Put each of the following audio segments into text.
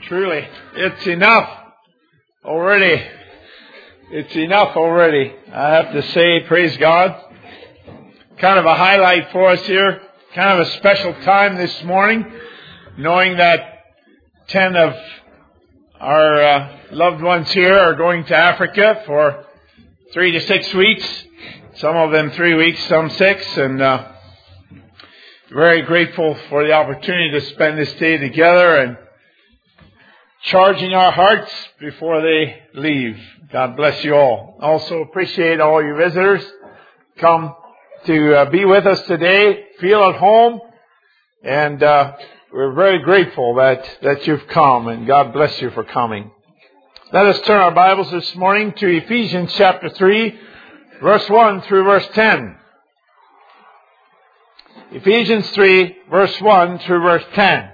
Truly, it's enough already. It's enough already. I have to say, praise God. Kind of a highlight for us here. Kind of a special time this morning, knowing that 10 of our loved ones here are going to Africa for 3 to 6 weeks. Some of them 3 weeks, some 6. And very grateful for the opportunity to spend this day together and charging our hearts before they leave. God bless you all. Also appreciate all you visitors come to be with us today. Feel at home, and we're very grateful that you've come, and God bless you for coming. Let us turn our Bibles this morning to Ephesians chapter 3, verse 1 through verse 10. Ephesians 3, verse 1 through verse 10.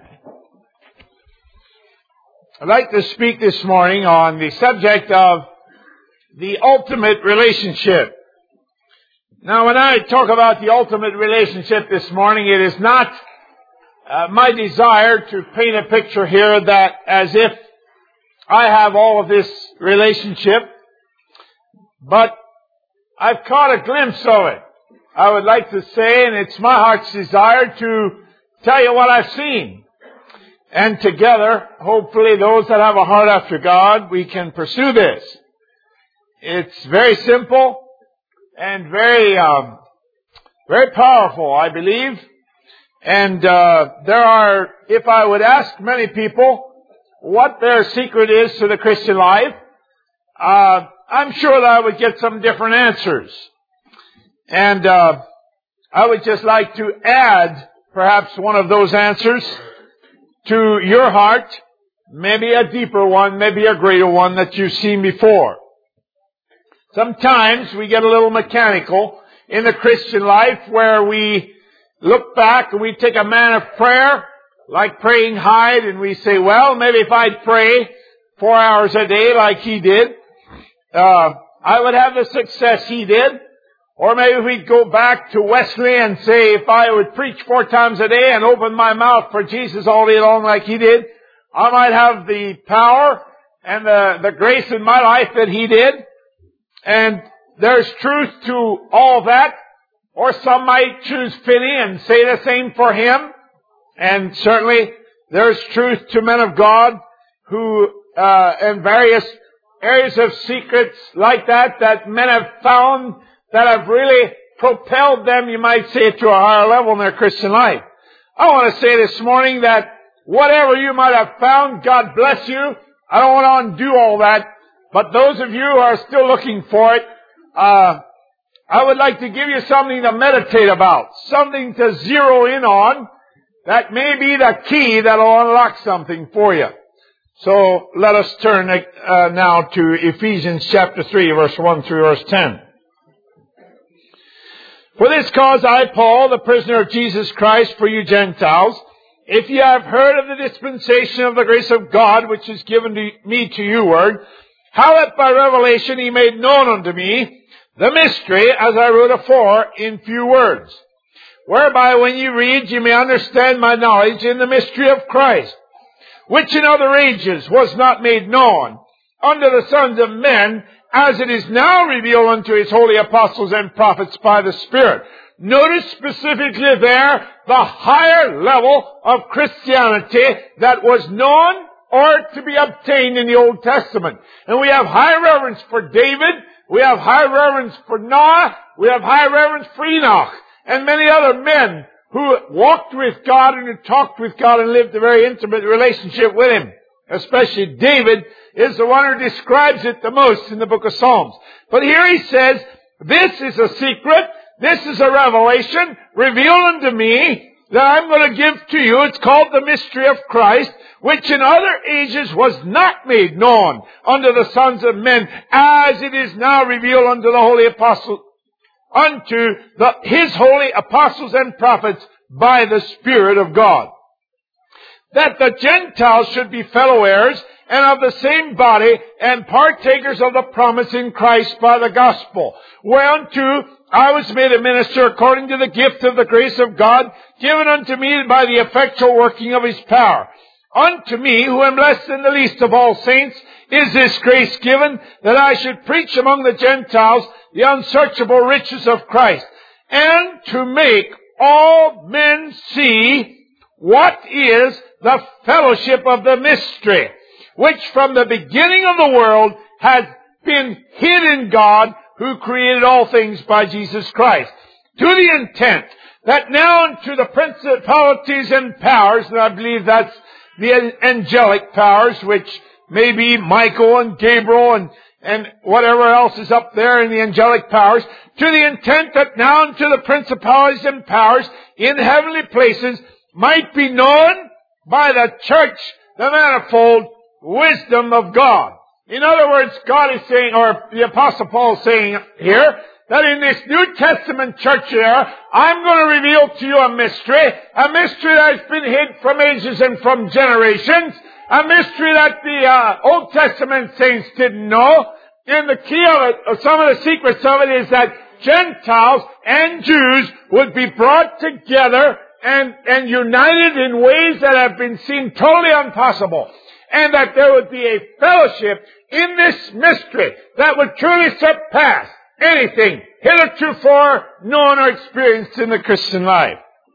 I'd like to speak this morning on the subject of the ultimate relationship. Now, when I talk about the ultimate relationship this morning, it is not my desire to paint a picture here that as if I have all of this relationship, but I've caught a glimpse of it. I would like to say, and it's my heart's desire to tell you what I've seen. And together, hopefully those that have a heart after God, we can pursue this. It's very simple and very powerful, I believe. And there are, if I would ask many people what their secret is to the Christian life, I'm sure that I would get some different answers. And I would just like to add perhaps one of those answers to your heart, maybe a deeper one, maybe a greater one that you've seen before. Sometimes we get a little mechanical in the Christian life where we look back and we take a man of prayer, like praying Hyde, and we say, well, maybe if I'd pray 4 hours a day like he did, I would have the success he did. Or maybe we'd go back to Wesley and say, if I would preach 4 times a day and open my mouth for Jesus all day long like he did, I might have the power and the grace in my life that he did. And there's truth to all that. Or some might choose Finney and say the same for him. And certainly there's truth to men of God who, in various areas of secrets like that men have found that have really propelled them, you might say, to a higher level in their Christian life. I want to say this morning that whatever you might have found, God bless you. I don't want to undo all that. But those of you who are still looking for it, I would like to give you something to meditate about, something to zero in on that may be the key that will unlock something for you. So let us turn now to Ephesians chapter 3, verse 1 through verse 10. For this cause I, Paul, the prisoner of Jesus Christ, for you Gentiles, if ye have heard of the dispensation of the grace of God, which is given to me to you word, how that by revelation he made known unto me the mystery, as I wrote afore, in few words, whereby when ye read, ye may understand my knowledge in the mystery of Christ, which in other ages was not made known unto the sons of men, as it is now revealed unto his holy apostles and prophets by the Spirit. Notice specifically there the higher level of Christianity that was known or to be obtained in the Old Testament. And we have high reverence for David, we have high reverence for Noah, we have high reverence for Enoch, and many other men who walked with God and who talked with God and lived a very intimate relationship with Him. Especially David is the one who describes it the most in the book of Psalms. But here he says, this is a secret, this is a revelation revealed unto me that I'm going to give to you. It's called the mystery of Christ, which in other ages was not made known unto the sons of men, as it is now revealed unto the holy apostles, his holy apostles and prophets by the Spirit of God. That the Gentiles should be fellow heirs and of the same body and partakers of the promise in Christ by the gospel, whereunto I was made a minister according to the gift of the grace of God given unto me by the effectual working of His power. unto me, who am less than the least of all saints, is this grace given, that I should preach among the Gentiles the unsearchable riches of Christ, and to make all men see what is the fellowship of the mystery, which from the beginning of the world has been hid in God, who created all things by Jesus Christ, to the intent that now unto the principalities and powers, and I believe that's the angelic powers, which may be Michael and Gabriel and whatever else is up there in the angelic powers, to the intent that now unto the principalities and powers in heavenly places might be known by the church the manifold wisdom of God. In other words, God is saying, or the Apostle Paul is saying here, that in this New Testament church era, I'm going to reveal to you a mystery that has been hid from ages and from generations, a mystery that the Old Testament saints didn't know. And the key of it, or some of the secrets of it, is that Gentiles and Jews would be brought together and united in ways that have been seen totally impossible. And that there would be a fellowship in this mystery that would truly surpass anything heretofore known or experienced in the Christian life.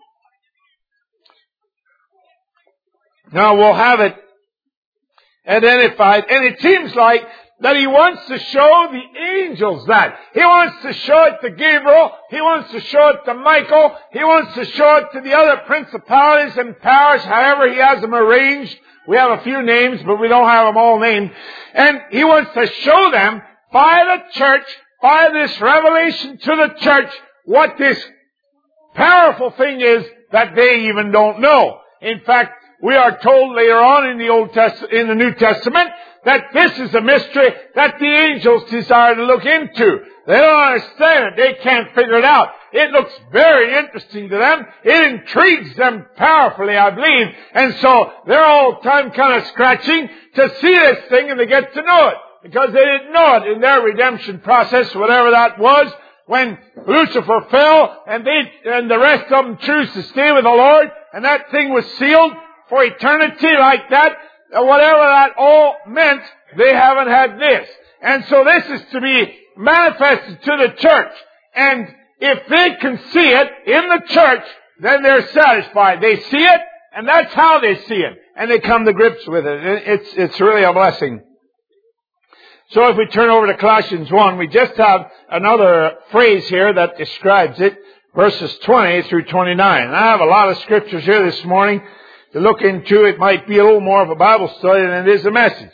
Now we'll have it identified, and it seems like that he wants to show the angels that. He wants to show it to Gabriel. He wants to show it to Michael. He wants to show it to the other principalities and powers, however he has them arranged. We have a few names, but we don't have them all named. And he wants to show them by the church, by this revelation to the church, what this powerful thing is that they even don't know. In fact, we are told later on in the New Testament that this is a mystery that the angels desire to look into. They don't understand it. They can't figure it out. It looks very interesting to them. It intrigues them powerfully, I believe. And so they're all the time kind of scratching to see this thing and to get to know it. Because they didn't know it in their redemption process, whatever that was, when Lucifer fell and the rest of them choose to stay with the Lord, and that thing was sealed for eternity like that. Whatever that all meant, they haven't had this. And so this is to be manifested to the church. And if they can see it in the church, then they're satisfied. They see it, and that's how they see it. And they come to grips with it. It's really a blessing. So if we turn over to Colossians 1, we just have another phrase here that describes it, verses 20 through 29. And I have a lot of scriptures here this morning to look into. It might be a little more of a Bible study than it is a message.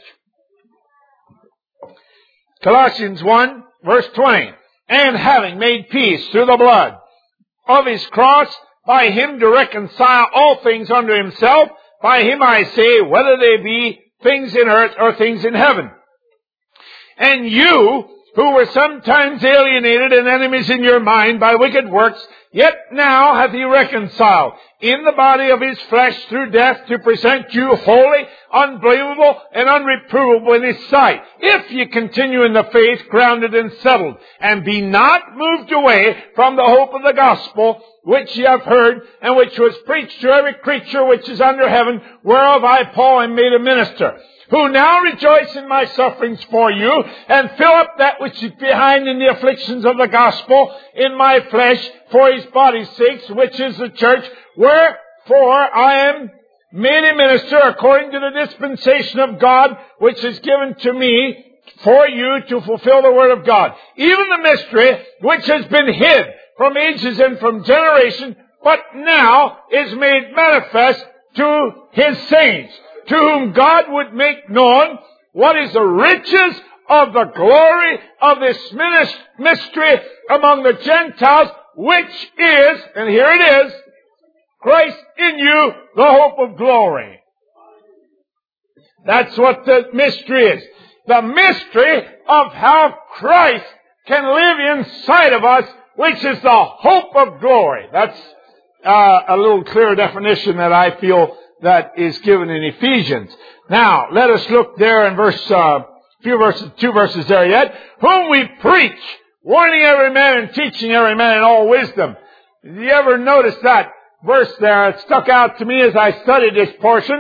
Colossians 1, verse 20. And having made peace through the blood of his cross, by him to reconcile all things unto himself, by him I say, whether they be things in earth or things in heaven. And you, who were sometimes alienated and enemies in your mind by wicked works, yet now hath he reconciled in the body of his flesh through death, to present you holy, unblameable, and unreprovable in his sight, if ye continue in the faith, grounded and settled, and be not moved away from the hope of the gospel, which ye have heard, and which was preached to every creature which is under heaven, whereof I, Paul, am made a minister, who now rejoice in my sufferings for you, and fill up that which is behind in the afflictions of the gospel in my flesh, for his body's sakes, which is the church, wherefore I am made a minister according to the dispensation of God, which is given to me for you to fulfill the word of God. Even the mystery which has been hid from ages and from generation, but now is made manifest to his saints, to whom God would make known what is the riches of the glory of this mystery among the Gentiles, which is, and here it is, Christ in you, the hope of glory. That's what the mystery is. The mystery of how Christ can live inside of us, which is the hope of glory. That's a little clearer definition that I feel that is given in Ephesians. Now, let us look there in two verses there yet. Whom we preach, warning every man and teaching every man in all wisdom. Did you ever notice that verse there? It stuck out to me as I studied this portion, that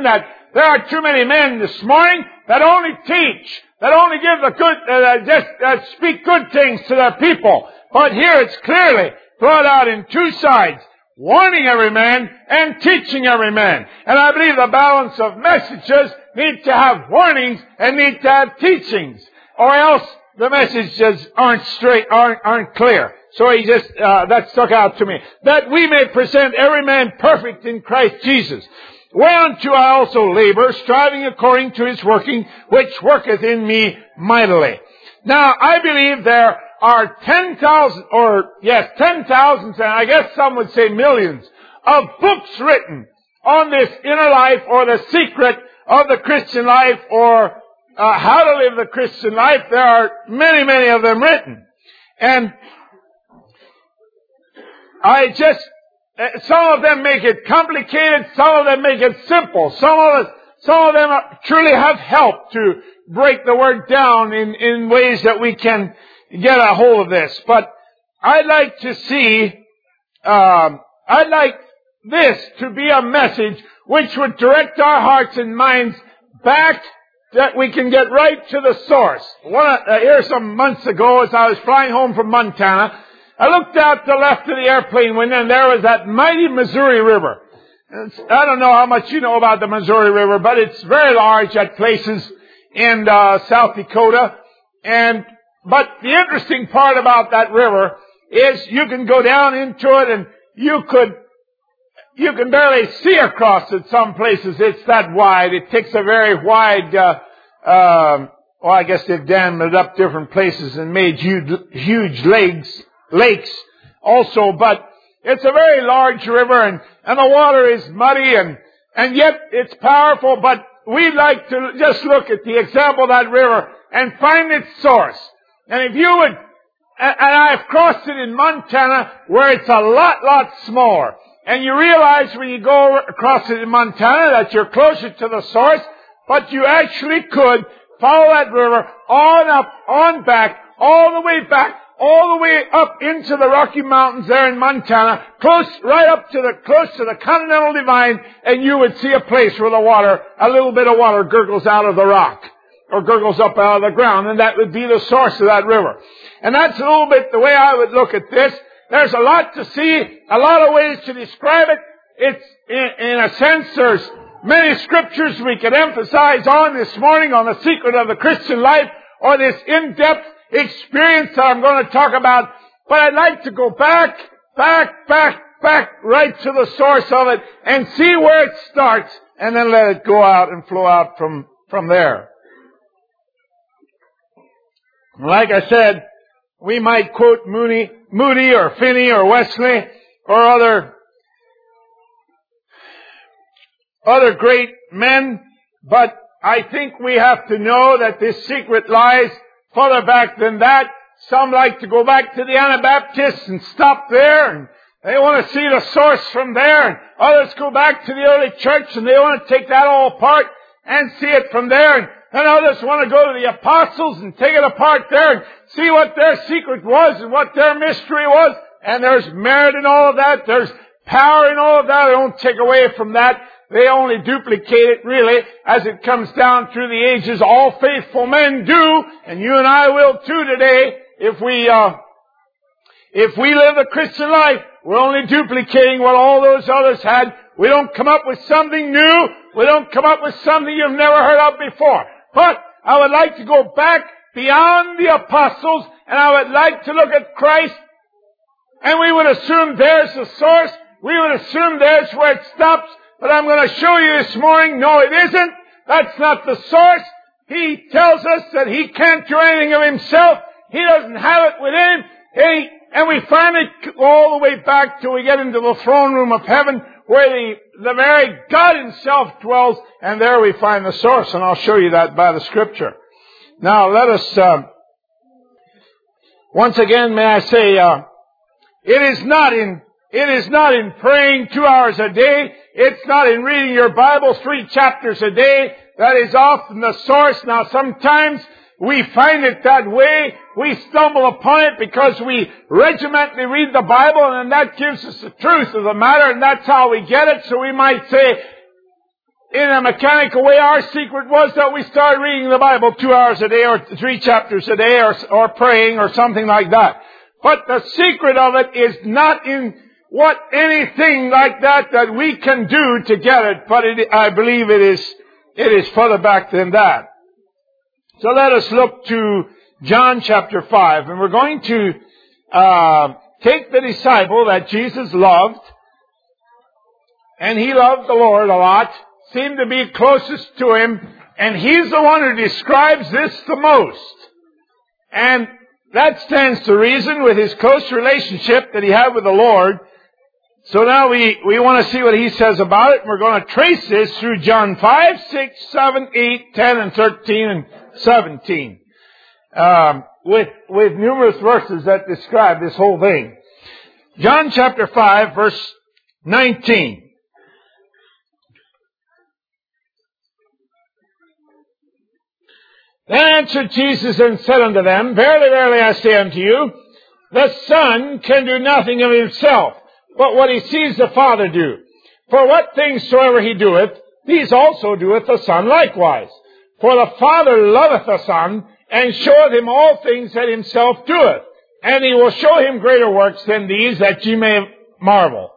there are too many men this morning that only teach, that only give the good, speak good things to their people. But here it's clearly brought out in two sides, warning every man and teaching every man. And I believe the balance of messages need to have warnings and need to have teachings, or else the messages aren't clear. So that stuck out to me. That we may present every man perfect in Christ Jesus. Whereunto I also labor, striving according to his working, which worketh in me mightily. Now, I believe there are 10,000, and I guess some would say millions, of books written on this inner life, or the secret of the Christian life, or how to live the Christian life. There are many, many of them written. And some of them make it complicated, some of them make it simple. Some of them truly have helped to break the word down in ways that we can get a hold of this. But I'd like to see, I'd like this to be a message which would direct our hearts and minds back, that we can get right to the source. Here some months ago, as I was flying home from Montana, I looked out the left of the airplane window, and there was that mighty Missouri River. I don't know how much you know about the Missouri River, but it's very large at places in South Dakota. But the interesting part about that river is you can go down into it, and you can barely see across it some places. It's that wide. It takes a very wide, I guess they've dammed it up different places and made huge lakes also, but it's a very large river, and the water is muddy, and yet it's powerful. But we'd like to just look at the example of that river and find its source. And if you would, and I've crossed it in Montana where it's a lot smaller. And you realize when you go across it in Montana that you're closer to the source, but you actually could follow that river on up, on back, all the way back, all the way up into the Rocky Mountains there in Montana, close to the Continental Divide, and you would see a place where a little bit of water gurgles out of the rock, or gurgles up out of the ground, and that would be the source of that river. And that's a little bit the way I would look at this. There's a lot to see, a lot of ways to describe it. It's, in a sense, there's many scriptures we could emphasize on this morning on the secret of the Christian life, or this in-depth experience that I'm going to talk about. But I'd like to go back right to the source of it and see where it starts, and then let it go out and flow out from there. Like I said, we might quote Moody or Finney or Wesley or other great men, but I think we have to know that this secret lies further back than that. Some like to go back to the Anabaptists and stop there, and they want to see the source from there, and others go back to the early church and they want to take that all apart and see it from there, and others want to go to the apostles and take it apart there and see what their secret was and what their mystery was. And there's merit in all of that. There's power in all of that. They don't take away from that. They only duplicate it, really, as it comes down through the ages. All faithful men do, and you and I will too today. If we live the Christian life, we're only duplicating what all those others had. We don't come up with something new. We don't come up with something you've never heard of before. But I would like to go back beyond the apostles, and I would like to look at Christ, and we would assume there's the source. We would assume there's where it stops. But I'm going to show you this morning, no, it isn't. That's not the source. He tells us that He can't do anything of Himself. He doesn't have it within Him. And we find it all the way back till we get into the throne room of heaven, where the very God Himself dwells, and there we find the source, and I'll show you that by the Scripture. Now, let us, once again, may I say, it is not in praying 2 hours a day. It's not in reading your Bible 3 chapters a day. That is often the source. Now, sometimes we find it that way. We stumble upon it because we regimentally read the Bible, and that gives us the truth of the matter, and that's how we get it. So we might say, in a mechanical way. Our secret was that we started reading the Bible 2 hours a day or 3 chapters a day or praying or something like that. But the secret of it is not in anything like that we can do to get it, but I believe it is further back than that. So let us look to John chapter 5, and we're going to take the disciple that Jesus loved, and he loved the Lord a lot, seemed to be closest to him, and he's the one who describes this the most. And that stands to reason with his close relationship that he had with the Lord. So now we want to see what he says about it, and we're going to trace this through John 5, 6, 7, 8, 10, and 13, and 17. With numerous verses that describe this whole thing. John chapter 5, verse 19. Then answered Jesus and said unto them, Verily, verily, I say unto you, the Son can do nothing of himself, but what he sees the Father do. For what things soever he doeth, these also doeth the Son likewise. For the Father loveth the Son, and showeth him all things that himself doeth. And he will show him greater works than these, that ye may marvel.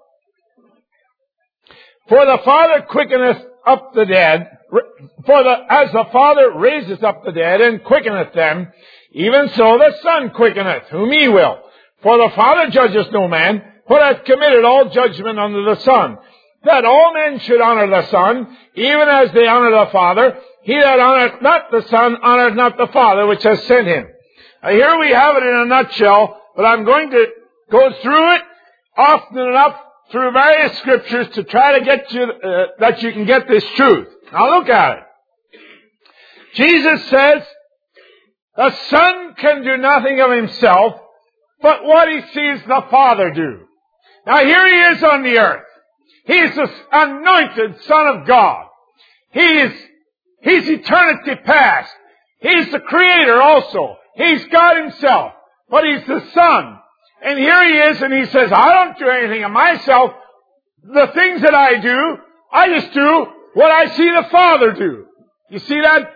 For the Father quickeneth up the dead, as the Father raiseth up the dead, and quickeneth them, even so the Son quickeneth, whom he will. For the Father judgeth no man, but hath committed all judgment unto the Son, that all men should honor the Son, even as they honor the Father. He that honoreth not the Son honoreth not the Father which has sent him. Now here we have it in a nutshell, but I'm going to go through it often enough through various scriptures to try to get you that you can get this truth. Now look at it. Jesus says, the Son can do nothing of himself, but what he sees the Father do. Now here he is on the earth. He's the anointed Son of God. He's eternity past. He's the Creator also. He's God himself. But he's the Son. And here he is, and he says, I don't do anything of myself. The things that I do, I just do what I see the Father do. You see that?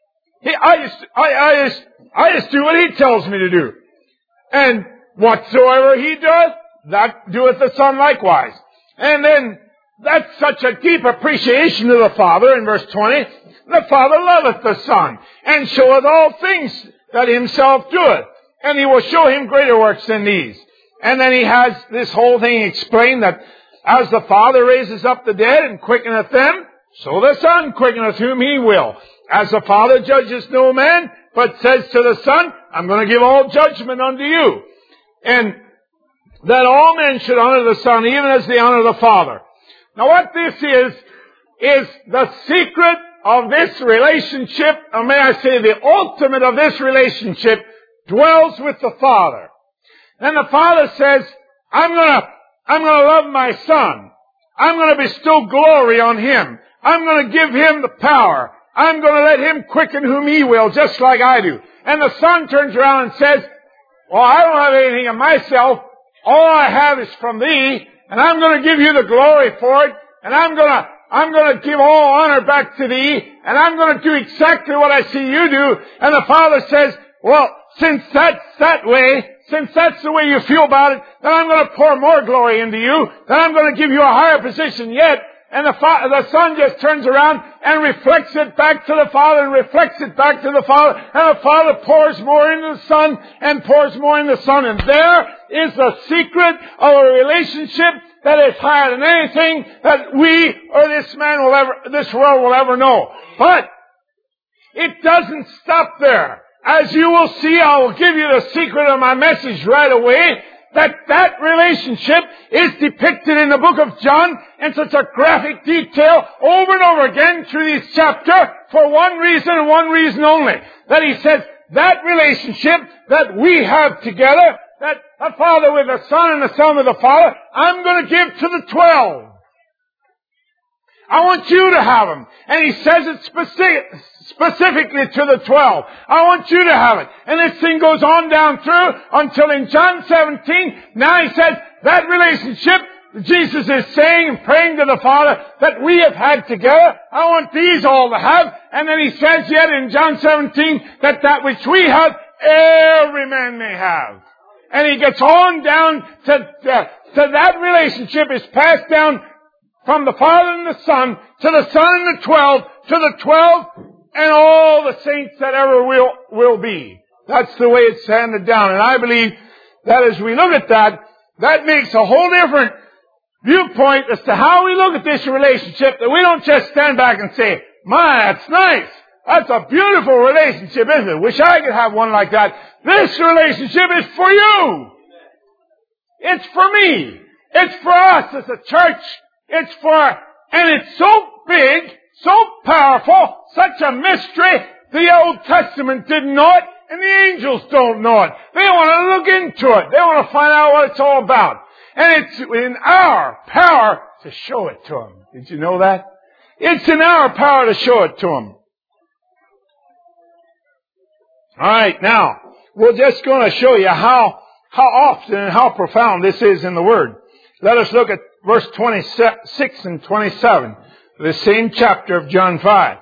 I just do what he tells me to do. And whatsoever he doeth, that doeth the Son likewise. And then, that's such a deep appreciation of the Father in verse 20. The Father loveth the Son, and showeth all things that himself doeth. And he will show him greater works than these. And then he has this whole thing explained that as the Father raises up the dead and quickeneth them, so the Son quickeneth whom he will. As the Father judges no man, but says to the Son, I'm going to give all judgment unto you. And that all men should honor the Son, even as they honor the Father. Now what this is the secret of this relationship, or may I say the ultimate of this relationship, dwells with the Father. Then the Father says, I'm gonna love my Son. I'm gonna bestow glory on him. I'm gonna give him the power. I'm gonna let him quicken whom he will, just like I do. And the Son turns around and says, well, I don't have anything of myself. All I have is from thee, and I'm gonna give you the glory for it, and I'm gonna give all honor back to thee, and I'm gonna do exactly what I see you do. And the Father says, well, since that's that way, since that's the way you feel about it, then I'm going to pour more glory into you. Then I'm going to give you a higher position yet. And the Son just turns around and reflects it back to the Father and reflects it back to the Father. And the Father pours more into the Son and pours more into the Son. And there is the secret of a relationship that is higher than anything that we or this world will ever know. But it doesn't stop there. As you will see, I will give you the secret of my message right away, that relationship is depicted in the book of John in such a graphic detail over and over again through this chapter for one reason and one reason only. That he says that relationship that we have together, that the Father with the Son and the Son with the Father, I'm going to give to the 12. I want you to have them. And he says it specifically to the 12. I want you to have it. And this thing goes on down through until in John 17, now he says that relationship Jesus is saying and praying to the Father that we have had together, I want these all to have. And then he says yet in John 17 that which we have, every man may have. And he gets on down to that relationship is passed down from the Father and the Son to the Son and the 12, to the 12 and all the saints that ever will be. That's the way it's handed down. And I believe that as we look at that, that makes a whole different viewpoint as to how we look at this relationship, that we don't just stand back and say, my, that's nice. That's a beautiful relationship, isn't it? Wish I could have one like that. This relationship is for you. It's for me. It's for us as a church. And it's so big, so powerful, such a mystery, the Old Testament didn't know it, and the angels don't know it. They want to look into it. They want to find out what it's all about. And it's in our power to show it to them. Did you know that? It's in our power to show it to them. All right, now, we're just going to show you how often and how profound this is in the Word. Let us look at verse 26 and 27, the same chapter of John 5.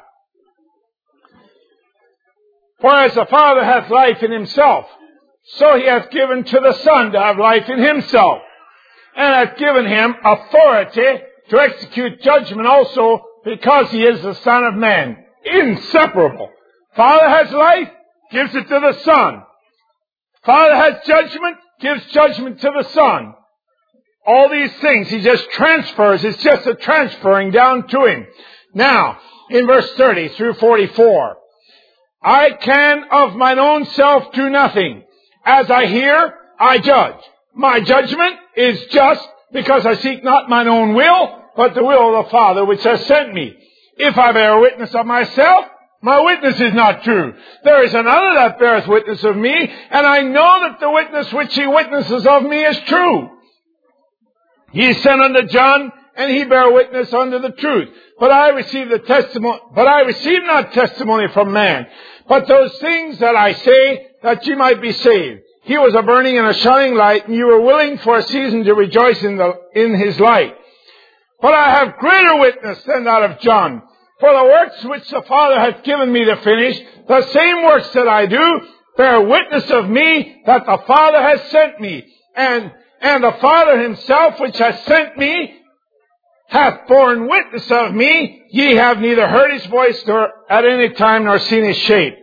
For as the Father hath life in himself, so he hath given to the Son to have life in himself, and hath given him authority to execute judgment also, because he is the Son of Man. Inseparable. Father has life, gives it to the Son. Father has judgment, gives judgment to the Son. All these things he just transfers. It's just a transferring down to him. Now, in verse 30 through 44, I can of mine own self do nothing. As I hear, I judge. My judgment is just, because I seek not mine own will, but the will of the Father which has sent me. If I bear witness of myself, my witness is not true. There is another that beareth witness of me, and I know that the witness which he witnesses of me is true. He is sent unto John, and he bare witness unto the truth. But I receive not testimony from man, but those things that I say, that ye might be saved. He was a burning and a shining light, and you were willing for a season to rejoice in his light. But I have greater witness than that of John. For the works which the Father hath given me to finish, the same works that I do, bear witness of me that the Father has sent me. And the Father himself which has sent me hath borne witness of me. Ye have neither heard his voice nor at any time nor seen his shape.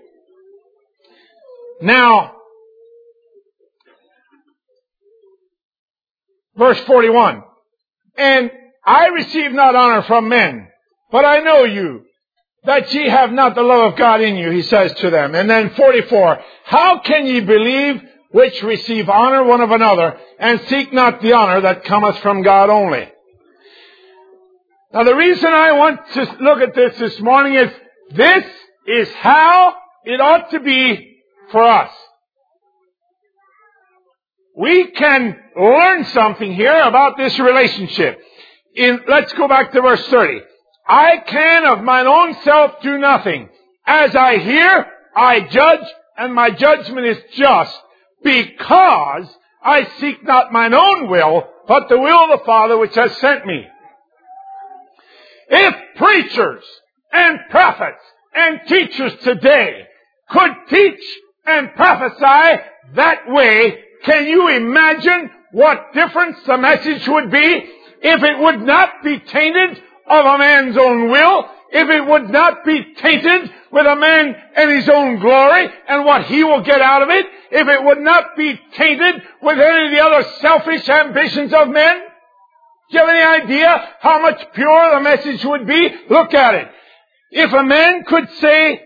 Now, verse 41. And I receive not honor from men, but I know you, that ye have not the love of God in you, he says to them. And then 44, how can ye believe which receive honor one of another, and seek not the honor that cometh from God only? Now the reason I want to look at this morning is, this is how it ought to be for us. We can learn something here about this relationship. Let's go back to verse 30. I can of mine own self do nothing. As I hear, I judge, and my judgment is just, because I seek not mine own will, but the will of the Father which has sent me. If preachers and prophets and teachers today could teach and prophesy that way, can you imagine what difference the message would be if it would not be tainted of a man's own will, if it would not be tainted with a man and his own glory and what he will get out of it, if it would not be tainted with any of the other selfish ambitions of men? Do you have any idea how much purer the message would be? Look at it. If a man could say,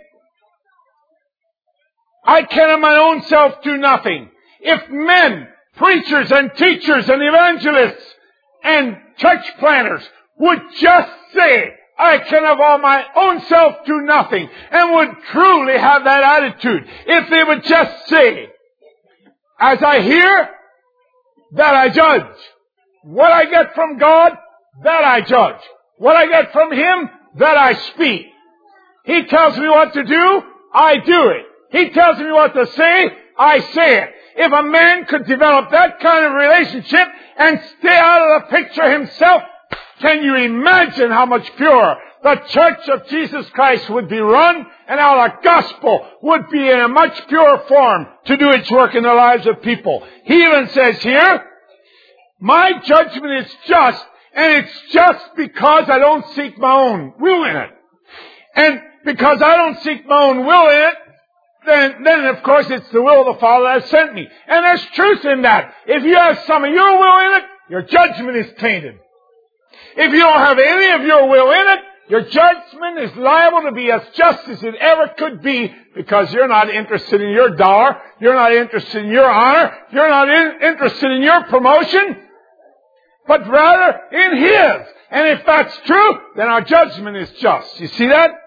I can of my own self do nothing. If men, preachers and teachers and evangelists and church planners would just say, I can of all my own self do nothing, and would truly have that attitude, if they would just say, as I hear, that I judge. What I get from God, that I judge. What I get from Him, that I speak. He tells me what to do, I do it. He tells me what to say, I say it. If a man could develop that kind of relationship and stay out of the picture himself, can you imagine how much purer the church of Jesus Christ would be run, and how the gospel would be in a much purer form to do its work in the lives of people? He even says here, my judgment is just, and it's just because I don't seek my own will in it. And because I don't seek my own will in it, then of course it's the will of the Father that has sent me. And there's truth in that. If you have some of your will in it, your judgment is tainted. If you don't have any of your will in it, your judgment is liable to be as just as it ever could be, because you're not interested in your dollar, you're not interested in your honor, you're not interested in your promotion, but rather in His. And if that's true, then our judgment is just. You see that?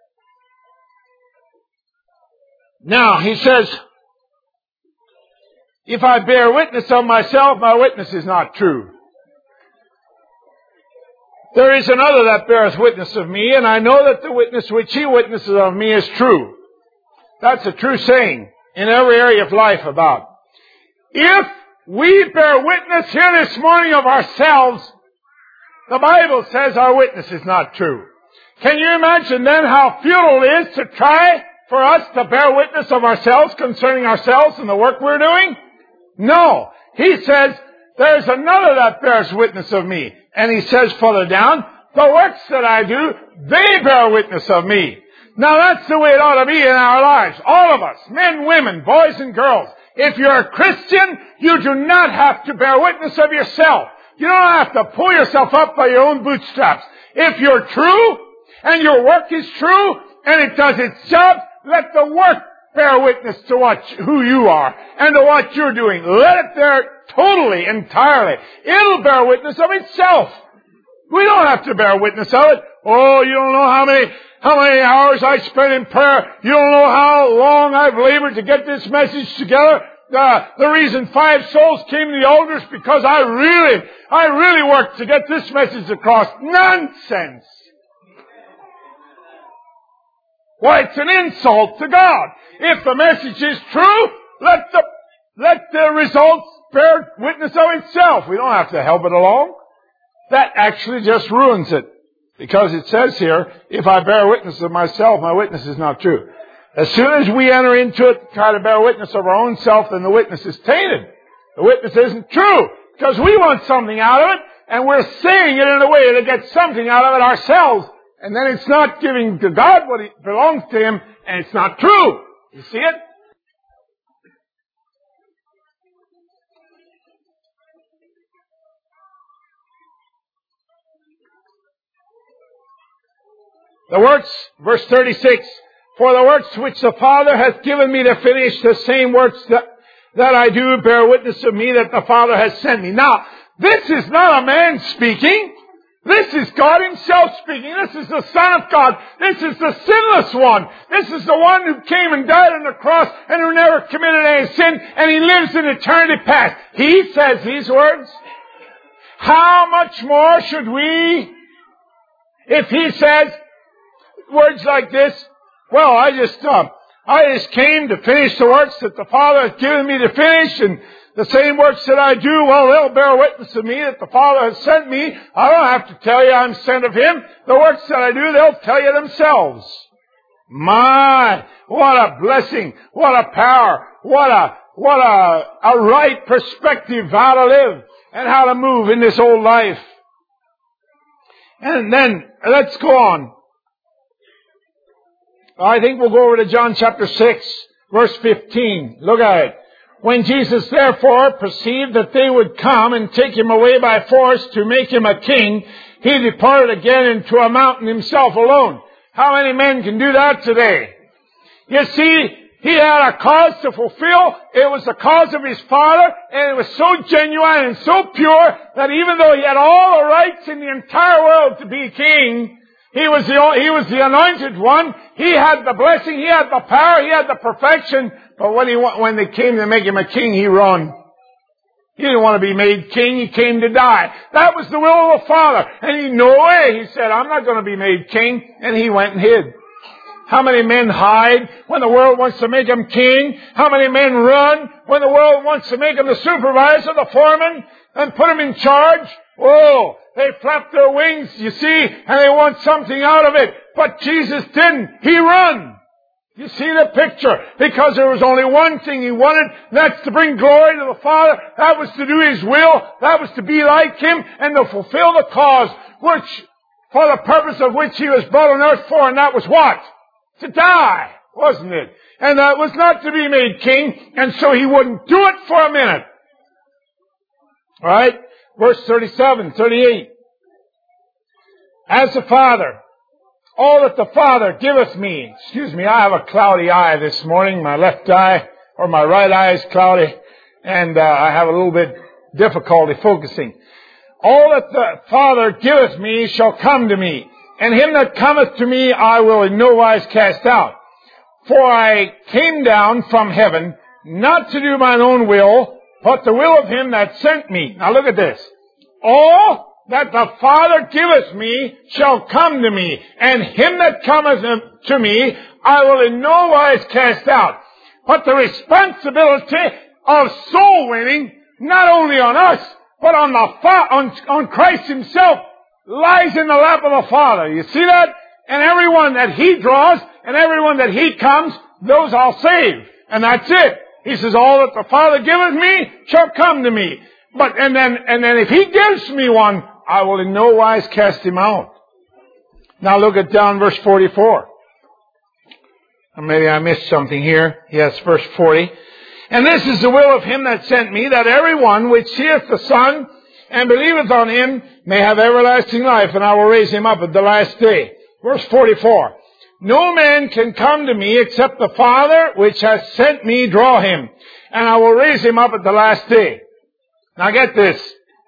Now, he says, if I bear witness of myself, my witness is not true. There is another that beareth witness of me, and I know that the witness which he witnesses of me is true. That's a true saying in every area of life about. If we bear witness here this morning of ourselves, the Bible says our witness is not true. Can you imagine then how futile it is to try for us to bear witness of ourselves concerning ourselves and the work we're doing? No. He says, there's another that bears witness of me. And he says further down, the works that I do, they bear witness of me. Now that's the way it ought to be in our lives. All of us, men, women, boys and girls. If you're a Christian, you do not have to bear witness of yourself. You don't have to pull yourself up by your own bootstraps. If you're true, and your work is true, and it does its job, let the work bear witness to who you are and to what you're doing. Let it bear totally, entirely. It'll bear witness of itself. We don't have to bear witness of it. Oh, you don't know how many hours I spent in prayer. You don't know how long I've labored to get this message together. The reason 5 souls came to the altars because I really worked to get this message across. Nonsense! Why, it's an insult to God. If the message is true, let the results bear witness of itself. We don't have to help it along. That actually just ruins it. Because it says here, if I bear witness of myself, my witness is not true. As soon as we enter into it, try to bear witness of our own self, then the witness is tainted. The witness isn't true. Because we want something out of it, and we're saying it in a way to get something out of it ourselves. And then it's not giving to God what belongs to Him, and it's not true. You see it? The works, verse 36, for the works which the Father hath given me to finish, the same works that I do bear witness of me that the Father has sent me. Now, this is not a man speaking. This is God Himself speaking. This is the Son of God. This is the sinless one. This is the one who came and died on the cross and who never committed any sin, and He lives in eternity past. He says these words. How much more should we, if He says words like this, well, I just came to finish the works that the Father has given me to finish, and the same works that I do, well, they'll bear witness of me that the Father has sent me. I don't have to tell you I'm sent of Him. The works that I do, they'll tell you themselves. My, what a blessing, what a power, what a right perspective how to live and how to move in this old life. And then, let's go on. I think we'll go over to John chapter 6, verse 15. Look at it. When Jesus therefore perceived that they would come and take Him away by force to make Him a king, He departed again into a mountain Himself alone. How many men can do that today? You see, He had a cause to fulfill. It was the cause of His Father, and it was so genuine and so pure that even though He had all the rights in the entire world to be king, He was the anointed one. He had the blessing. He had the power. He had the perfection. But when they came to make Him a king, He run. He didn't want to be made king. He came to die. That was the will of the Father. And no way, He said, I'm not going to be made king. And He went and hid. How many men hide when the world wants to make them king? How many men run when the world wants to make them the supervisor, the foreman, and put them in charge? Oh, they flap their wings, you see, and they want something out of it. But Jesus didn't. He run. You see the picture? Because there was only one thing He wanted, and that's to bring glory to the Father. That was to do His will. That was to be like Him and to fulfill the cause for the purpose of which He was brought on earth for, and that was what? To die, wasn't it? And that was not to be made king, and so He wouldn't do it for a minute. All right? Verse 37, 38. As the Father, all that the Father giveth me. Excuse me, I have a cloudy eye this morning. My left eye, or my right eye is cloudy, and I have a little bit difficulty focusing. All that the Father giveth me shall come to me, and him that cometh to me I will in no wise cast out. For I came down from heaven, not to do mine own will, but the will of him that sent me. Now look at this. All that the Father giveth me shall come to me, and him that cometh to me I will in no wise cast out. But the responsibility of soul winning, not only on us, but on Christ Himself, lies in the lap of the Father. You see that? And everyone that He draws, and everyone that He comes, those I'll save. And that's it. He says, all that the Father giveth me shall come to me. And then if He gives me one, I will in no wise cast him out. Now look at down verse 44. Or maybe I missed something here. Yes, verse 40. And this is the will of him that sent me, that every one which seeth the Son and believeth on him may have everlasting life, and I will raise him up at the last day. Verse 44. No man can come to me except the Father which has sent me draw him, and I will raise him up at the last day. Now get this.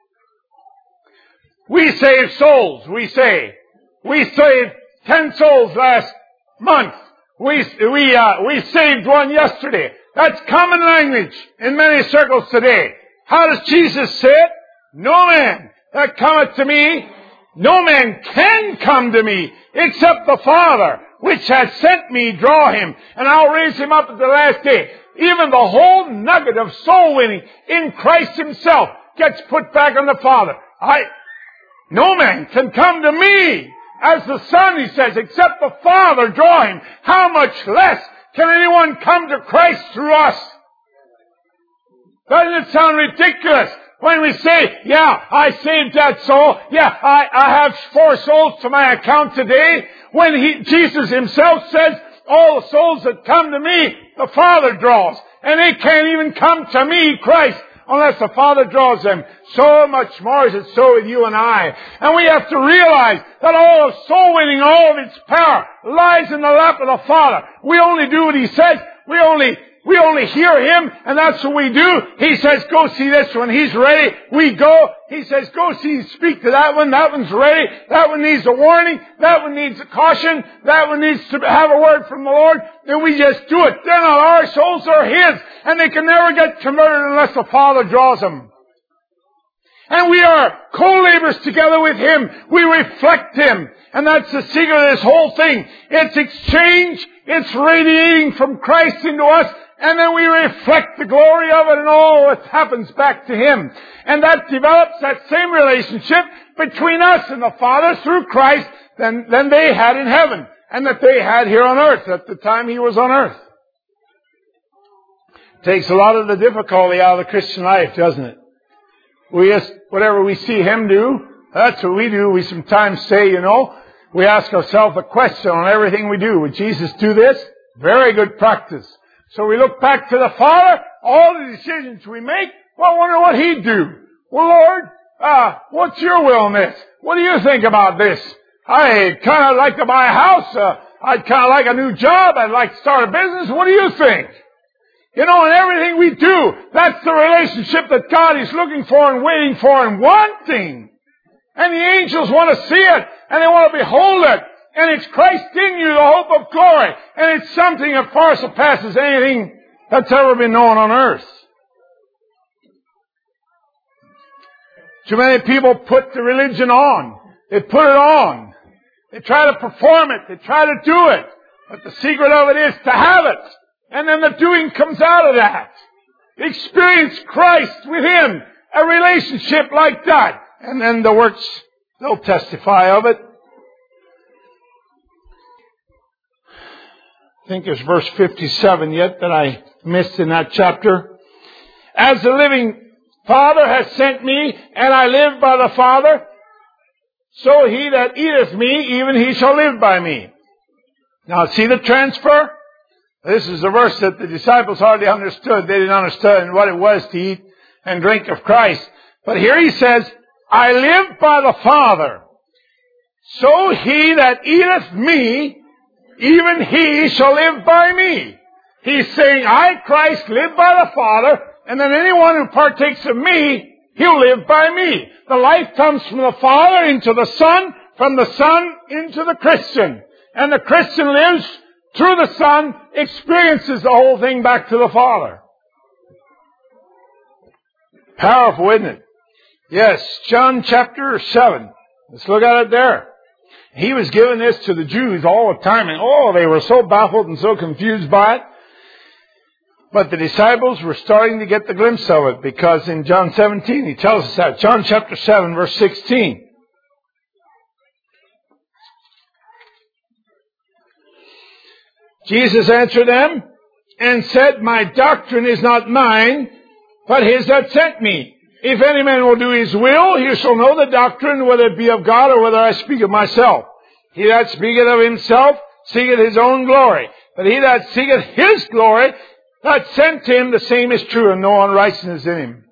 We save souls, we say. We saved 10 souls last month. We saved one yesterday. That's common language in many circles today. How does Jesus say it? No man that cometh to me, no man can come to me, except the Father which hath sent me draw him, and I'll raise him up at the last day. Even the whole nugget of soul winning in Christ Himself gets put back on the Father. No man can come to me as the Son, He says, except the Father draw him. How much less can anyone come to Christ through us? Doesn't it sound ridiculous when we say, yeah, I saved that soul. Yeah, I have 4 souls to my account today. When Jesus Himself says, all the souls that come to me, the Father draws. And they can't even come to me, Christ, unless the Father draws them. So much more is it so with you and I. And we have to realize that all of soul winning, all of its power, lies in the lap of the Father. We only do what He says. We only hear Him, and that's what we do. He says, go see this one. He's ready. We go. He says, go speak to that one. That one's ready. That one needs a warning. That one needs a caution. That one needs to have a word from the Lord. Then we just do it. Then our souls are His, and they can never get converted unless the Father draws them. And we are co-laborers together with Him. We reflect Him. And that's the secret of this whole thing. It's exchange. It's radiating from Christ into us. And then we reflect the glory of it, and all that happens back to Him. And that develops that same relationship between us and the Father through Christ than they had in heaven, and that they had here on earth at the time He was on earth. It takes a lot of the difficulty out of the Christian life, doesn't it? We just, whatever we see Him do, that's what we do. We sometimes say, we ask ourselves a question on everything we do. Would Jesus do this? Very good practice. So we look back to the Father, all the decisions we make, well, I wonder what He'd do. Well, Lord, what's your will in this? What do you think about this? I'd kind of like to buy a house. I'd kind of like a new job. I'd like to start a business. What do you think? In everything we do, that's the relationship that God is looking for and waiting for and wanting. And the angels want to see it, and they want to behold it. And it's Christ in you, the hope of glory. And it's something that far surpasses anything that's ever been known on earth. Too many people put the religion on. They put it on. They try to perform it. They try to do it. But the secret of it is to have it. And then the doing comes out of that. Experience Christ with Him. A relationship like that. And then the works, they'll testify of it. I think there's verse 57 yet that I missed in that chapter. As the living Father has sent me, and I live by the Father, so he that eateth me, even he shall live by me. Now see the transfer? This is a verse that the disciples hardly understood. They didn't understand what it was to eat and drink of Christ. But here he says, I live by the Father, so he that eateth me, even he shall live by me. He's saying, I, Christ, live by the Father, and then anyone who partakes of me, he'll live by me. The life comes from the Father into the Son, from the Son into the Christian. And the Christian lives through the Son, experiences the whole thing back to the Father. Powerful, isn't it? Yes, John chapter 7. Let's look at it there. He was giving this to the Jews all the time, and they were so baffled and so confused by it. But the disciples were starting to get the glimpse of it, because in John 17 he tells us that. John chapter 7 verse 16. Jesus answered them and said, my doctrine is not mine, but his that sent me. If any man will do his will, he shall know the doctrine, whether it be of God or whether I speak of myself. He that speaketh of himself seeketh his own glory. But he that seeketh his glory that sent him, the same is true, and no unrighteousness in him.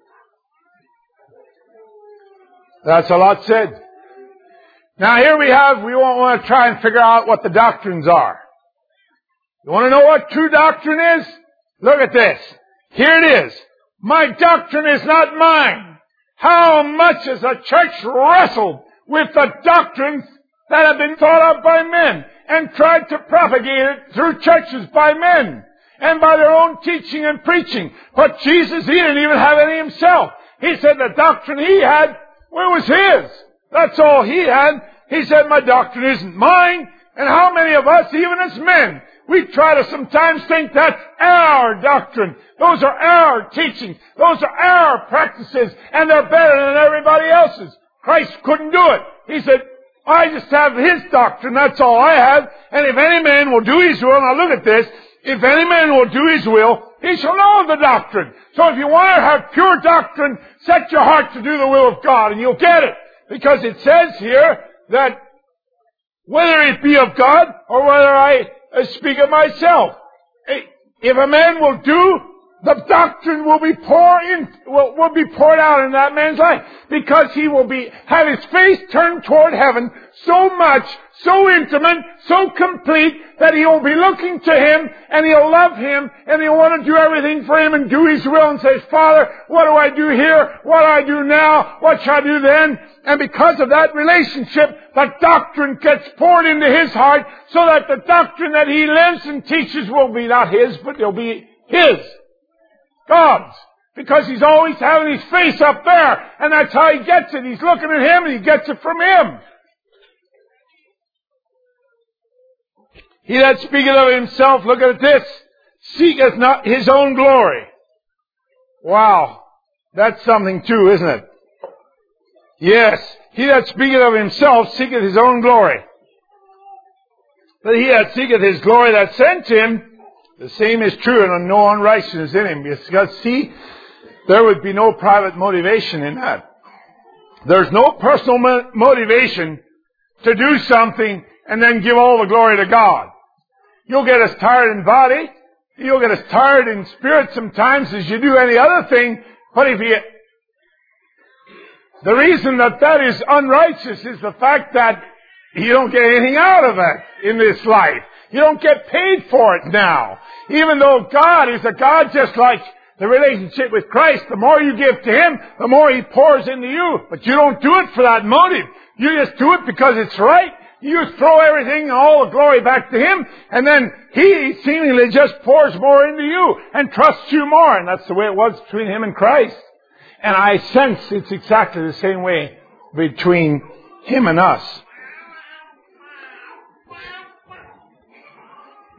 That's a lot said. Now here we won't want to try and figure out what the doctrines are. You want to know what true doctrine is? Look at this. Here it is. My doctrine is not mine. How much has the church wrestled with the doctrines that have been taught of by men and tried to propagate it through churches by men and by their own teaching and preaching. But Jesus, he didn't even have any himself. He said the doctrine he had, well, it was his. That's all he had. He said, my doctrine isn't mine. And how many of us, even as men, we try to sometimes think that's our doctrine. Those are our teachings. Those are our practices. And they're better than everybody else's. Christ couldn't do it. He said, I just have his doctrine. That's all I have. And if any man will do his will, now look at this. If any man will do his will, he shall know the doctrine. So if you want to have pure doctrine, set your heart to do the will of God, and you'll get it. Because it says here that whether it be of God or whether I speak of myself, if a man will do, the doctrine will be poured out in that man's life, because he will have his face turned toward heaven so much, so intimate, so complete, that he will be looking to him, and he'll love him, and he'll want to do everything for him and do his will, and says, Father, what do I do here? What do I do now? What shall I do then? And because of that relationship, the doctrine gets poured into his heart, so that the doctrine that he lives and teaches will be not his, but it'll be his. God's. Because he's always having his face up there. And that's how he gets it. He's looking at him and he gets it from him. He that speaketh of himself, look at this, seeketh not his own glory. Wow. That's something too, isn't it? Yes. He that speaketh of himself seeketh his own glory. But he that seeketh his glory that sent him, the same is true, and no unrighteousness in him. Because, see, there would be no private motivation in that. There's no personal motivation to do something and then give all the glory to God. You'll get as tired in body, you'll get as tired in spirit sometimes as you do any other thing, but the reason that is unrighteous is the fact that you don't get anything out of it in this life. You don't get paid for it now. Even though God is a God just like the relationship with Christ, the more you give to Him, the more He pours into you. But you don't do it for that motive. You just do it because it's right. You just throw everything, all the glory back to Him, and then He seemingly just pours more into you and trusts you more. And that's the way it was between Him and Christ. And I sense it's exactly the same way between Him and us.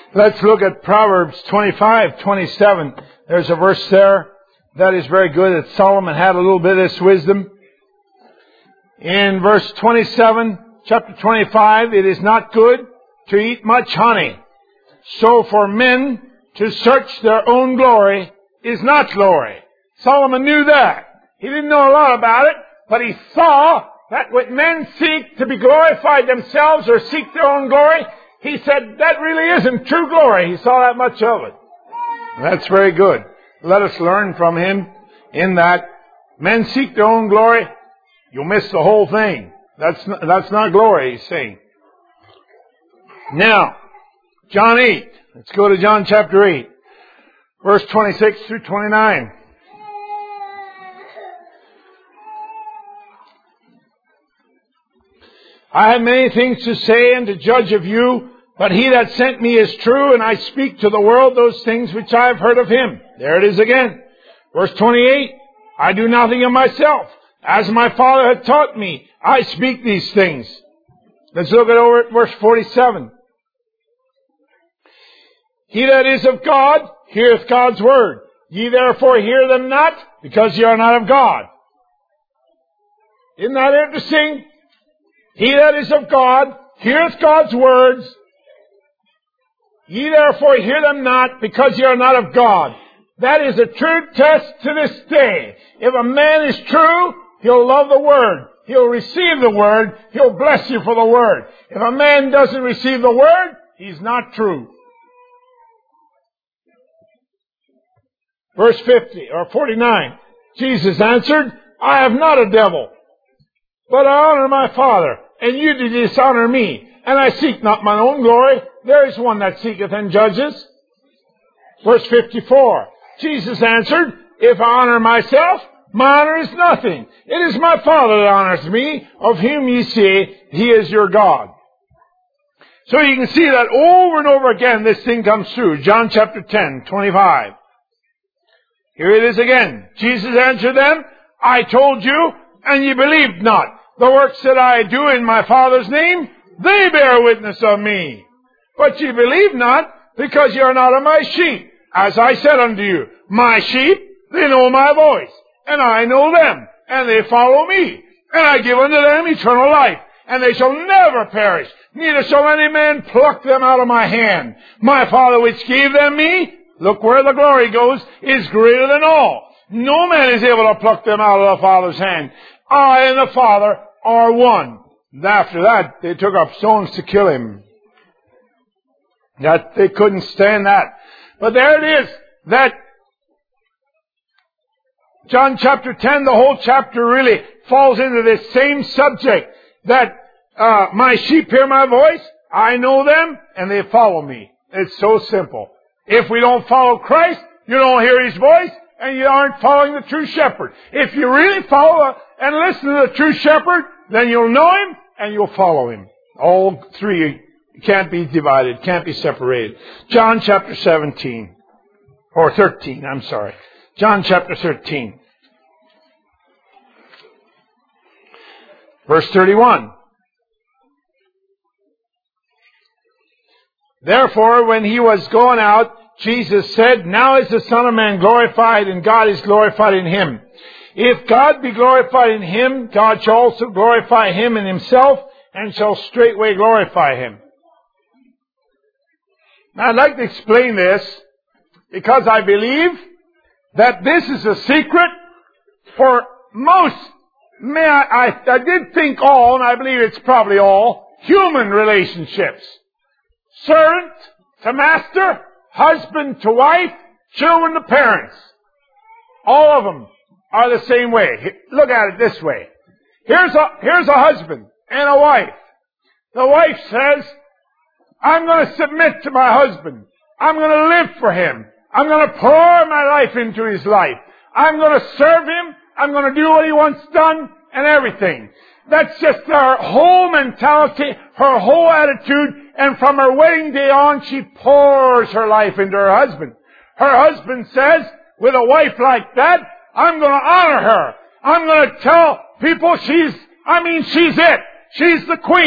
Let's look at Proverbs 25:27. There's a verse there that is very good, that Solomon had a little bit of this wisdom. In verse 27, chapter 25, it is not good to eat much honey. So for men to search their own glory is not glory. Solomon knew that. He didn't know a lot about it, but he saw that when men seek to be glorified themselves or seek their own glory, he said that really isn't true glory. He saw that much of it. That's very good. Let us learn from him in that men seek their own glory, you'll miss the whole thing. That's not glory, he's saying. Now, John 8. Let's go to John chapter 8, verse 26 through 29. I have many things to say and to judge of you, but he that sent me is true, and I speak to the world those things which I have heard of him. There it is again. Verse 28, I do nothing of myself. As my Father hath taught me, I speak these things. Let's look over at verse 47. He that is of God heareth God's word. Ye therefore hear them not, because ye are not of God. Isn't that interesting? He that is of God heareth God's words. Ye therefore hear them not, because ye are not of God. That is a true test to this day. If a man is true, he'll love the Word. He'll receive the Word. He'll bless you for the Word. If a man doesn't receive the Word, he's not true. Verse 50 or 49. Jesus answered, I have not a devil, but I honor my Father, and you do dishonor me. And I seek not mine own glory. There is one that seeketh and judges. Verse 54. Jesus answered, if I honor myself, my honor is nothing. It is my Father that honors me, of whom ye say, he is your God. So you can see that over and over again this thing comes through. John chapter 10, 25. Here it is again. Jesus answered them, I told you, and ye believed not. The works that I do in my Father's name, they bear witness of me. But ye believe not, because ye are not of my sheep. As I said unto you, my sheep, they know my voice, and I know them, and they follow me. And I give unto them eternal life, and they shall never perish, neither shall any man pluck them out of my hand. My Father which gave them me, look where the glory goes, is greater than all. No man is able to pluck them out of the Father's hand. I and the Father are one. And after that, they took up stones to kill him. That they couldn't stand that. But there it is, that John chapter 10, the whole chapter really falls into this same subject, that my sheep hear my voice, I know them, and they follow me. It's so simple. If we don't follow Christ, you don't hear His voice, and you aren't following the true shepherd. If you really follow and listen to the true shepherd, then you'll know Him, and you'll follow Him. All three can't be divided, can't be separated. John chapter 13, I'm sorry. John chapter 13. Verse 31. Therefore, when He was going out, Jesus said, now is the Son of Man glorified, and God is glorified in Him. If God be glorified in Him, God shall also glorify Him in Himself, and shall straightway glorify Him. Now, I'd like to explain this, because I believe that this is a secret for most, I did think all, and I believe it's probably all, human relationships. Servant to master, husband to wife, children to parents. All of them are the same way. Look at it this way. Here's a husband and a wife. The wife says, I'm going to submit to my husband. I'm going to live for him. I'm going to pour my life into his life. I'm going to serve him. I'm going to do what he wants done and everything. That's just her whole mentality, her whole attitude, and from her wedding day on, she pours her life into her husband. Her husband says, with a wife like that, I'm going to honor her. I'm going to tell people she's it. She's the queen.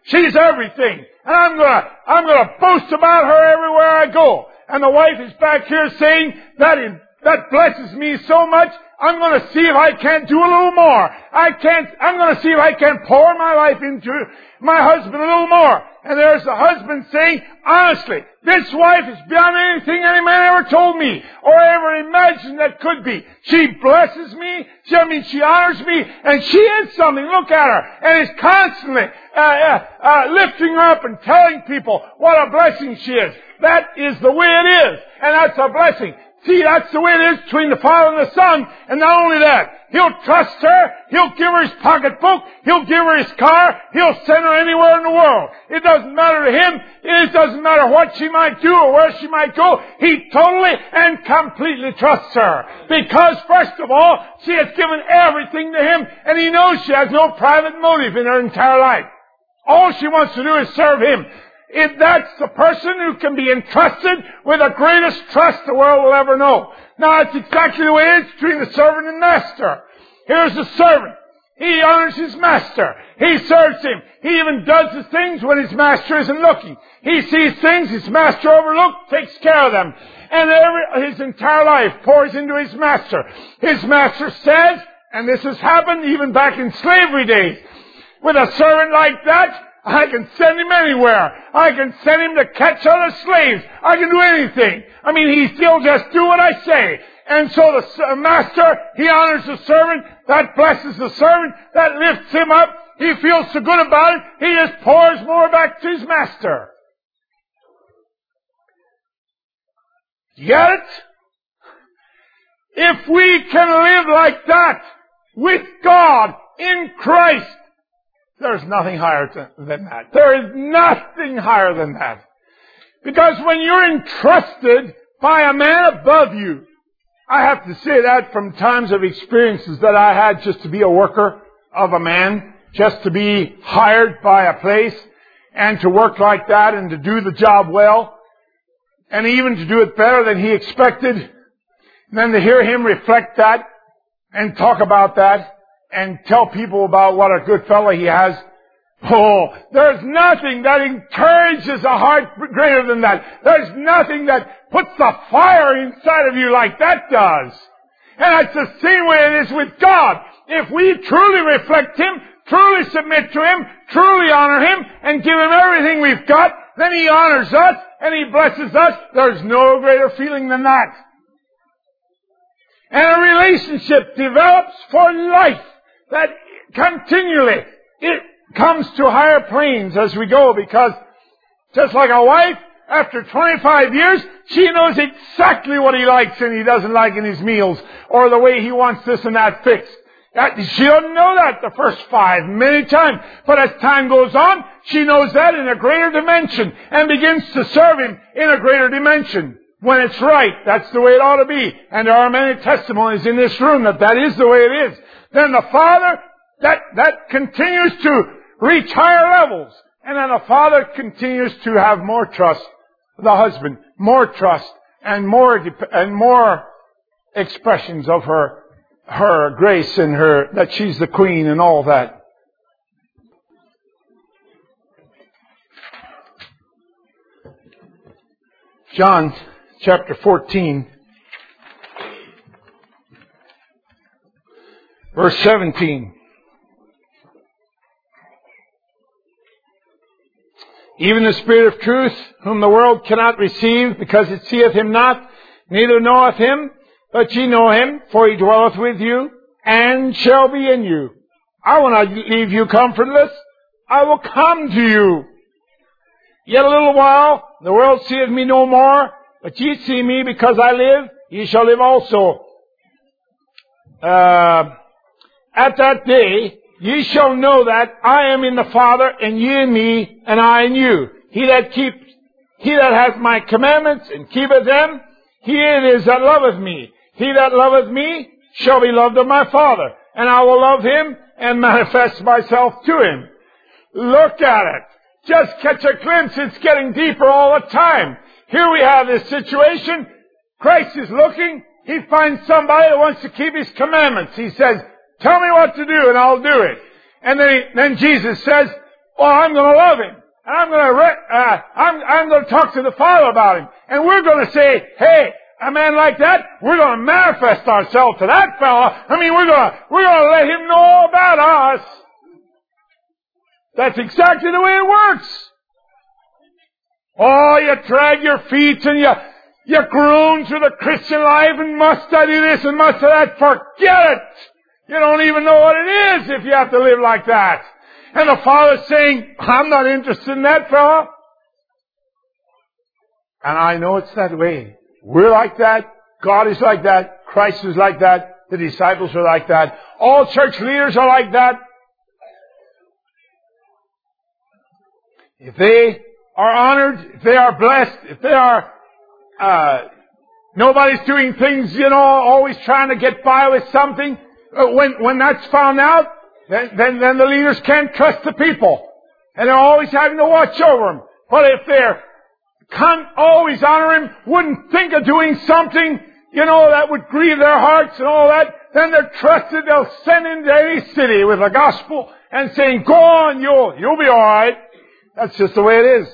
She's everything. And I'm gonna boast about her everywhere I go. And the wife is back here saying, that blesses me so much, I'm gonna see if I can't do a little more. I'm gonna see if I can pour my life into my husband a little more. And there's the husband saying, honestly, this wife is beyond anything any man ever told me or ever imagined that could be. She blesses me. She honors me. And she is something. Look at her. And is constantly lifting her up and telling people what a blessing she is. That is the way it is. And that's a blessing. See, that's the way it is between the Father and the Son. And not only that, He'll trust her. He'll give her His pocketbook. He'll give her His car. He'll send her anywhere in the world. It doesn't matter to Him. It doesn't matter what she might do or where she might go. He totally and completely trusts her. Because, first of all, she has given everything to Him. And He knows she has no private motive in her entire life. All she wants to do is serve Him. That's the person who can be entrusted with the greatest trust the world will ever know. Now, that's exactly the way it is between the servant and master. Here's the servant. He honors his master. He serves him. He even does the things when his master isn't looking. He sees things his master overlooked, takes care of them. And his entire life pours into his master. His master says, and this has happened even back in slavery days, with a servant like that, I can send him anywhere. I can send him to catch other slaves. I can do anything. I mean, he'll just do what I say. And so the master, he honors the servant. That blesses the servant. That lifts him up. He feels so good about it. He just pours more back to his master. You get it? If we can live like that with God in Christ, there's nothing higher than that. There is nothing higher than that. Because when you're entrusted by a man above you, I have to say that from times of experiences that I had just to be a worker of a man, just to be hired by a place and to work like that and to do the job well and even to do it better than he expected. And then to hear him reflect that and talk about that and tell people about what a good fellow he has. Oh, there's nothing that encourages a heart greater than that. There's nothing that puts the fire inside of you like that does. And it's the same way it is with God. If we truly reflect Him, truly submit to Him, truly honor Him, and give Him everything we've got, then He honors us and He blesses us. There's no greater feeling than that. And a relationship develops for life that continually it comes to higher planes as we go, because just like a wife, after 25 years, she knows exactly what he likes and he doesn't like in his meals, or the way he wants this and that fixed. She doesn't know that the first 5 many times, but as time goes on, she knows that in a greater dimension and begins to serve him in a greater dimension. When it's right, that's the way it ought to be. And there are many testimonies in this room that is the way it is. Then the father, that continues to reach higher levels. And then the father continues to have more trust. The husband, more trust and more expressions of her grace and that she's the queen and all that. John chapter 14, verse 17. Even the Spirit of truth, whom the world cannot receive, because it seeth him not, neither knoweth him, but ye know him, for he dwelleth with you, and shall be in you. I will not leave you comfortless. I will come to you. Yet a little while, the world seeth me no more, but ye see me, because I live, ye shall live also. At that day, ye shall know that I am in the Father, and ye in me, and I in you. He that hath my commandments, and keepeth them, he it is that loveth me. He that loveth me shall be loved of my Father, and I will love him, and manifest myself to him. Look at it. Just catch a glimpse. It's getting deeper all the time. Here we have this situation. Christ is looking. He finds somebody that wants to keep his commandments. He says, tell me what to do and I'll do it. And then Jesus says, Well, I'm going to love him. And I'm going to talk to the Father about him. And we're going to say, hey, a man like that, we're going to manifest ourselves to that fella. I mean, we're going to let him know about us. That's exactly the way it works. Oh, you drag your feet and you groan through the Christian life and must I do this and must I that. Forget it. You don't even know what it is if you have to live like that. And the Father's saying, I'm not interested in that fella. And I know it's that way. We're like that. God is like that. Christ is like that. The disciples are like that. All church leaders are like that. If they are honored, if they are blessed, if they are, nobody's doing things, always trying to get by with something. When that's found out, then the leaders can't trust the people. And they're always having to watch over them. But if they're can't always honor him, wouldn't think of doing something, that would grieve their hearts and all that, then they're trusted. They'll send into any city with the gospel and saying, go on, you'll be alright. That's just the way it is.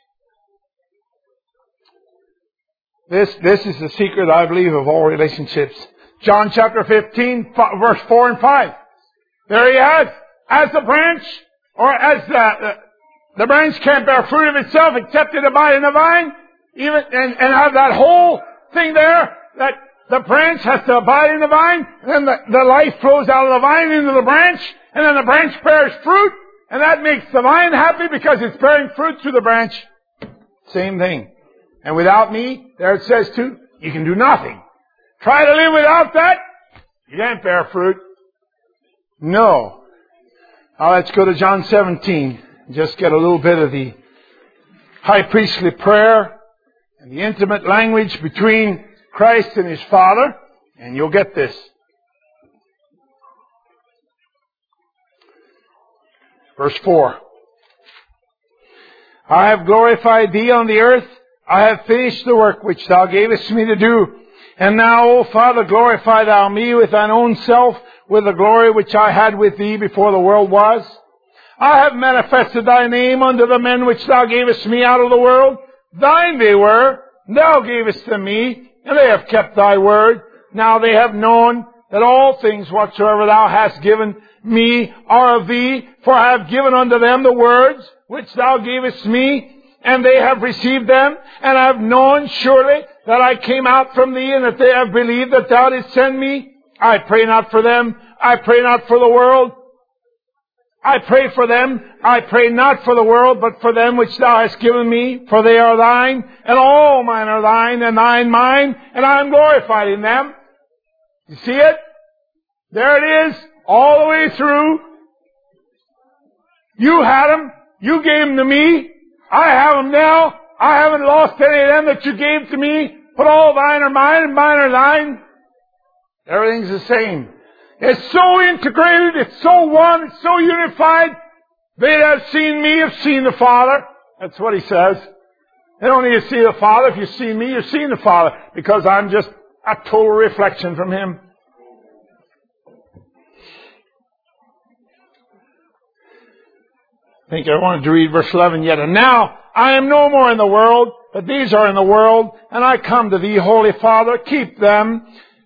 This is the secret, I believe, of all relationships. John chapter 15, verse 4 and 5. There he has, as the branch, or as the branch can't bear fruit of itself except it abide in the vine, and have that whole thing there, that the branch has to abide in the vine, and then the life flows out of the vine into the branch, and then the branch bears fruit, and that makes the vine happy because it's bearing fruit through the branch. Same thing. And without me, there it says too, you can do nothing. Try to live without that, you can't bear fruit. No. Now let's go to John 17. Just get a little bit of the high priestly prayer and the intimate language between Christ and His Father, and you'll get this. Verse 4. I have glorified Thee on the earth. I have finished the work which Thou gavest me to do. And now, O Father, glorify Thou me with Thine own self, with the glory which I had with Thee before the world was. I have manifested Thy name unto the men which Thou gavest me out of the world. Thine they were, Thou gavest them me, and they have kept Thy word. Now they have known that all things whatsoever Thou hast given me are of Thee, for I have given unto them the words which Thou gavest me, and they have received them, and I have known surely that I came out from Thee, and that they have believed that Thou didst send me. I pray not for them, I pray not for the world. I pray for them, I pray not for the world, but for them which Thou hast given me, for they are Thine, and all mine are Thine, and Thine mine, and I am glorified in them. You see it? There it is, all the way through. You had them, you gave them to me, I have them now, I haven't lost any of them that you gave to me, but all Thine are mine, and mine are Thine. Everything's the same. It's so integrated, it's so one, it's so unified. They that have seen me have seen the Father. That's what He says. They don't need to see the Father. If you've seen me, you've seen the Father, because I'm just a total reflection from Him. I think I wanted to read verse 11 yet. And now I am no more in the world, but these are in the world, and I come to Thee, Holy Father. Keep them.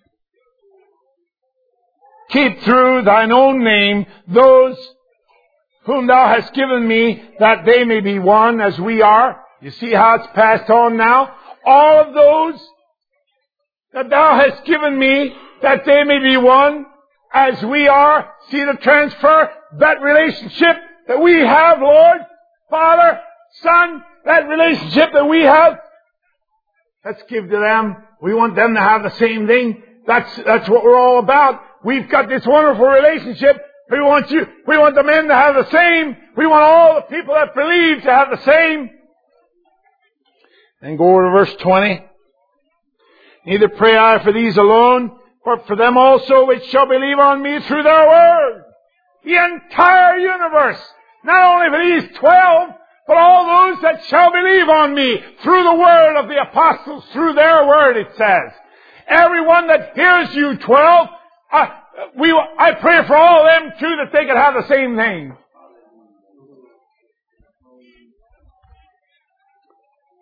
Keep through Thine own name those whom Thou hast given me, that they may be one as we are. You see how it's passed on now? All of those that Thou hast given me, that they may be one as we are. See the transfer? That relationship that we have, Lord, Father, Son, that relationship that we have, let's give to them. We want them to have the same thing. That's what we're all about. We've got this wonderful relationship. We want the men to have the same. We want all the people that believe to have the same. Then go over to verse 20. Neither pray I for these alone, but for them also which shall believe on me through their word. The entire universe. Not only for these 12, but all those that shall believe on me through the word of the apostles, through their word, it says. Everyone that hears you, 12, I pray for all of them too, that they could have the same thing.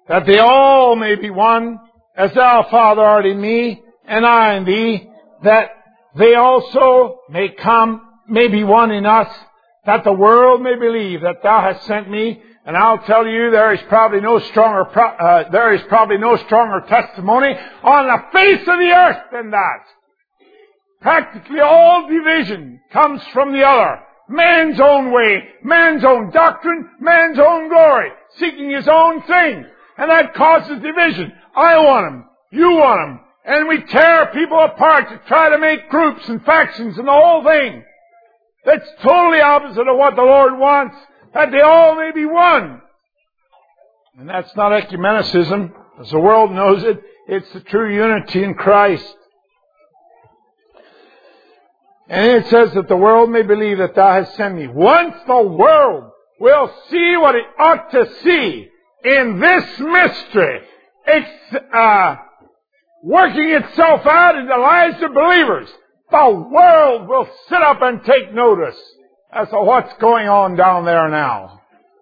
that they all may be one, as thou, Father, art in me, and I in thee, that they also may be one in us, that the world may believe that thou hast sent me. And I'll tell you, there is probably no stronger testimony on the face of the earth than that. Practically all division comes from the other. Man's own way, man's own doctrine, man's own glory, seeking his own thing. And that causes division. I want him, you want him. And we tear people apart to try to make groups and factions and the whole thing. That's totally opposite of what the Lord wants, that they all may be one. And that's not ecumenicism, as the world knows it. It's the true unity in Christ. And it says that the world may believe that thou hast sent me. Once the world will see what it ought to see in this mystery, working itself out in the lives of believers, the world will sit up and take notice as to what's going on down there now.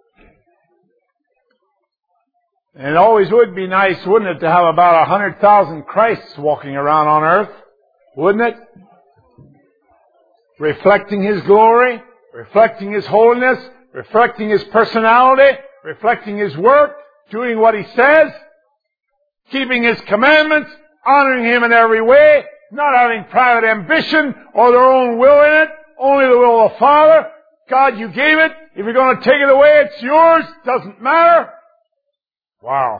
And it always would be nice, wouldn't it, to have about 100,000 Christs walking around on earth? Wouldn't it? Reflecting His glory, reflecting His holiness, reflecting His personality, reflecting His work, doing what He says, keeping His commandments, honoring Him in every way, not having private ambition or their own will in it, only the will of the Father. God, you gave it. If you're going to take it away, it's yours. Doesn't matter. Wow.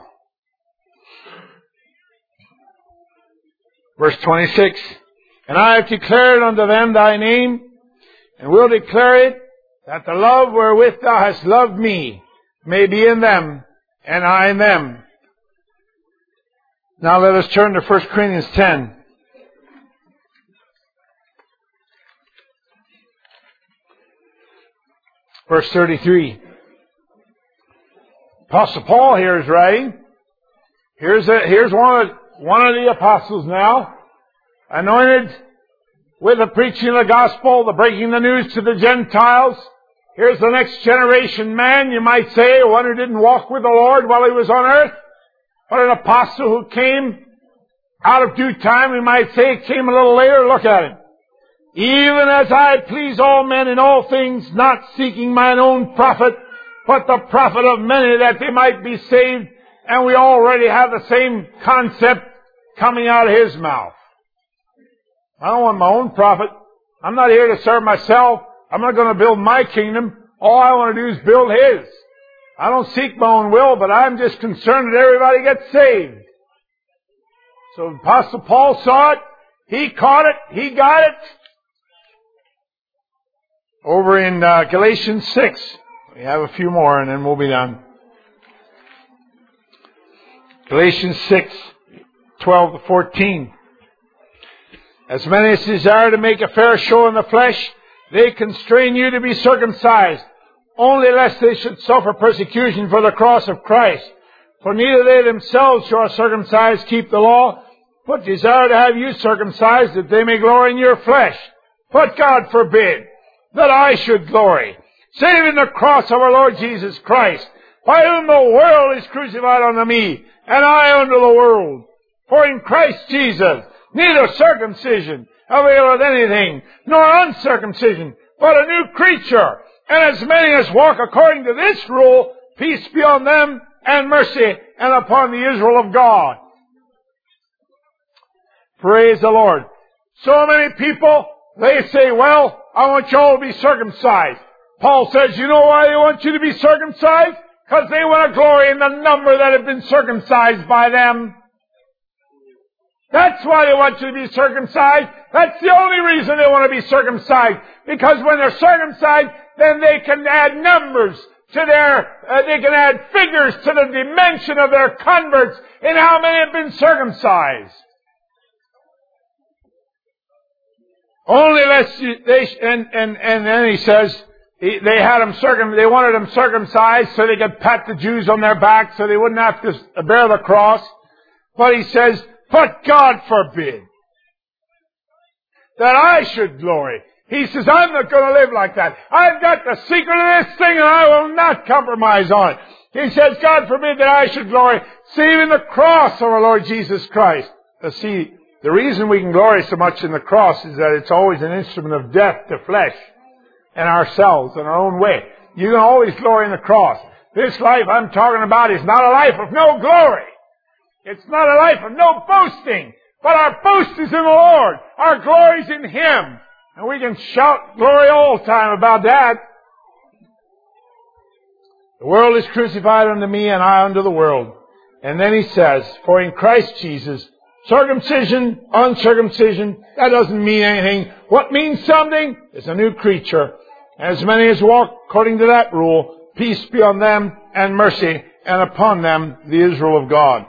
Verse 26. And I have declared unto them thy name, and will declare it, that the love wherewith thou hast loved me may be in them, and I in them. Now let us turn to 1 Corinthians 10. Verse 33. Apostle Paul here is writing. Here's one of the apostles now, anointed with the preaching of the gospel, the breaking the news to the Gentiles. Here's the next generation man, you might say, one who didn't walk with the Lord while he was on earth, but an apostle who came out of due time, we might say, came a little later. Look at him. Even as I please all men in all things, not seeking mine own profit, but the profit of many, that they might be saved. And we already have the same concept coming out of his mouth. I don't want my own profit. I'm not here to serve myself. I'm not going to build my kingdom. All I want to do is build His. I don't seek my own will, but I'm just concerned that everybody gets saved. So Apostle Paul saw it. He caught it. He got it. Over in Galatians 6. We have a few more and then we'll be done. Galatians 6, 12 to 14. As many as desire to make a fair show in the flesh, they constrain you to be circumcised, only lest they should suffer persecution for the cross of Christ. For neither they themselves who are circumcised keep the law, but desire to have you circumcised, that they may glory in your flesh. But God forbid that I should glory, save in the cross of our Lord Jesus Christ, by whom the world is crucified unto me, and I unto the world. For in Christ Jesus neither circumcision availeth anything, nor uncircumcision, but a new creature. And as many as walk according to this rule, peace be on them, and mercy, and upon the Israel of God. Praise the Lord. So many people, they say, well, I want you all to be circumcised. Paul says, you know why they want you to be circumcised? Because they want to glory in the number that have been circumcised by them. That's why they want you to be circumcised. That's the only reason they want to be circumcised. Because when they're circumcised, then they can add numbers to they can add figures to the dimension of their converts in how many have been circumcised. Only lest and then he says, they wanted them circumcised so they could pat the Jews on their back so they wouldn't have to bear the cross. But he says, but God forbid that I should glory. He says, I'm not going to live like that. I've got the secret of this thing and I will not compromise on it. He says, God forbid that I should glory, save in the cross of our Lord Jesus Christ. See, the reason we can glory so much in the cross is that it's always an instrument of death to flesh and ourselves in our own way. You can always glory in the cross. This life I'm talking about is not a life of no glory. It's not a life of no boasting. But our boast is in the Lord. Our glory is in Him. And we can shout glory all the time about that. The world is crucified unto me, and I unto the world. And then he says, for in Christ Jesus, circumcision, uncircumcision, that doesn't mean anything. What means something is a new creature. As many as walk according to that rule, peace be on them and mercy, and upon them the Israel of God.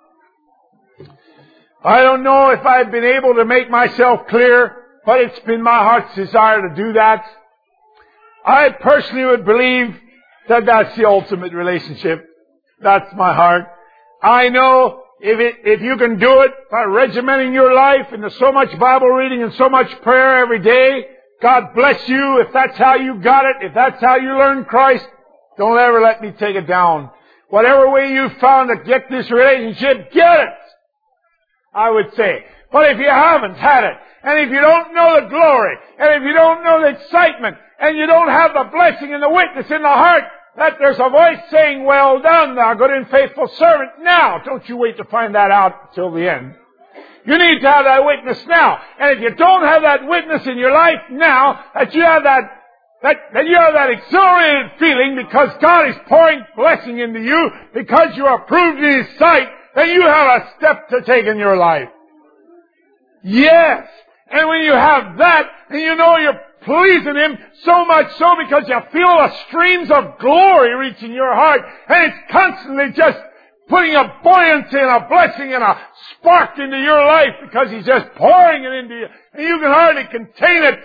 I don't know if I've been able to make myself clear, but it's been my heart's desire to do that. I personally would believe that that's the ultimate relationship. That's my heart. I know if you can do it by regimenting your life into so much Bible reading and so much prayer every day, God bless you. If that's how you got it, if that's how you learn Christ, don't ever let me take it down. Whatever way you found to get this relationship, get it, I would say. But if you haven't had it, and if you don't know the glory, and if you don't know the excitement, and you don't have the blessing and the witness in the heart, that there's a voice saying, well done, thou good and faithful servant. Now, don't you wait to find that out till the end. You need to have that witness now. And if you don't have that witness in your life now, that you have that exhilarated feeling because God is pouring blessing into you, because you are approved in His sight, then you have a step to take in your life. Yes. And when you have that, and you know you're pleasing Him, so much so because you feel the streams of glory reaching your heart, and it's constantly just putting a buoyancy and a blessing and a spark into your life because He's just pouring it into you, and you can hardly contain it.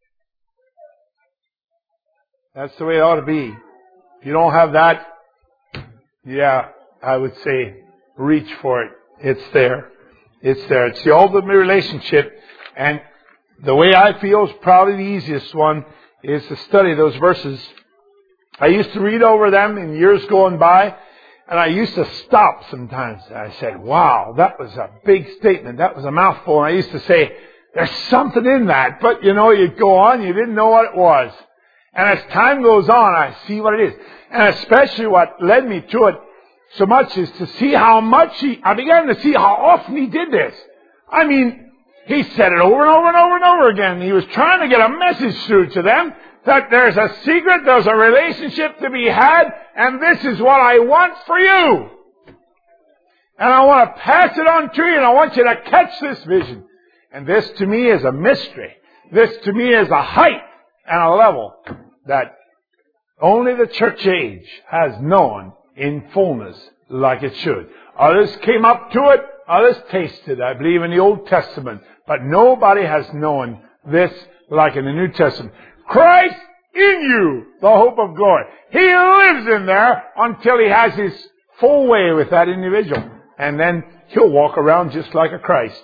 That's the way it ought to be. If you don't have that, yeah, I would say reach for it. It's there. It's there. It's the ultimate relationship. And the way I feel is probably the easiest one is to study those verses. I used to read over them in years going by, and I used to stop sometimes. I said, wow, that was a big statement. That was a mouthful. And I used to say, there's something in that. But, you'd go on, you didn't know what it was. And as time goes on, I see what it is. And especially what led me to it so much is to see how much I began to see how often he did this. I mean, he said it over and over and over and over again. He was trying to get a message through to them that there's a secret, there's a relationship to be had, and this is what I want for you. And I want to pass it on to you, and I want you to catch this vision. And this to me is a mystery. This to me is a height and a level that only the church age has known in fullness like it should. Others came up to it, others tasted, I believe, in the Old Testament. But nobody has known this like in the New Testament. Christ in you, the hope of glory. He lives in there until He has His full way with that individual. And then he'll walk around just like a Christ.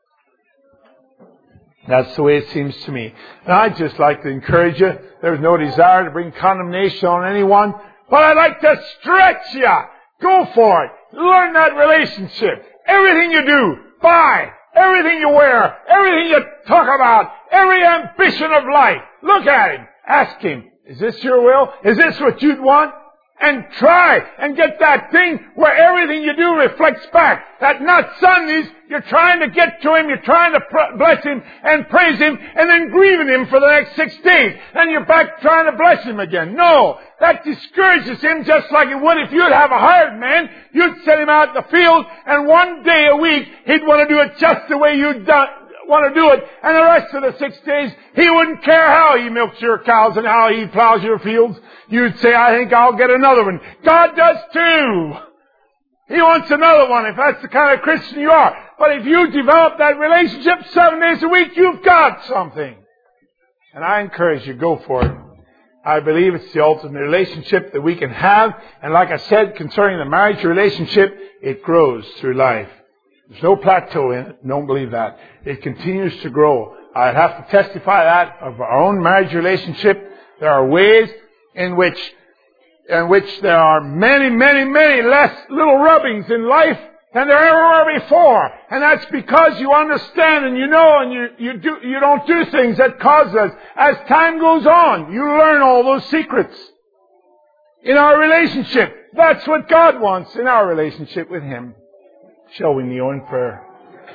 That's the way it seems to me. And I'd just like to encourage you. There's no desire to bring condemnation on anyone. But I'd like to stretch you. Go for it. Learn that relationship. Everything you do, buy, everything you wear, everything you talk about, every ambition of life. Look at Him. Ask Him, is this your will? Is this what you'd want? And try and get that thing where everything you do reflects back. That not Sundays, you're trying to get to Him, you're trying to bless Him and praise Him, and then grieving Him for the next 6 days. And you're back trying to bless Him again. No, that discourages Him just like it would if you'd have a hired man. You'd send him out in the field, and one day a week, he'd want to do it just the way you'd want to do it. And the rest of the 6 days, he wouldn't care how he milks your cows and how he plows your fields. You'd say, I think I'll get another one. God does too. He wants another one if that's the kind of Christian you are. But if you develop that relationship 7 days a week, you've got something. And I encourage you, go for it. I believe it's the ultimate relationship that we can have. And like I said, concerning the marriage relationship, it grows through life. There's no plateau in it. Don't believe that. It continues to grow. I'd have to testify that of our own marriage relationship. There are ways in which in which there are many, many, many less little rubbings in life than there ever were before. And that's because you understand and you know and you don't do things that cause us. As time goes on, you learn all those secrets. In our relationship, that's what God wants in our relationship with Him. Shall we kneel in prayer?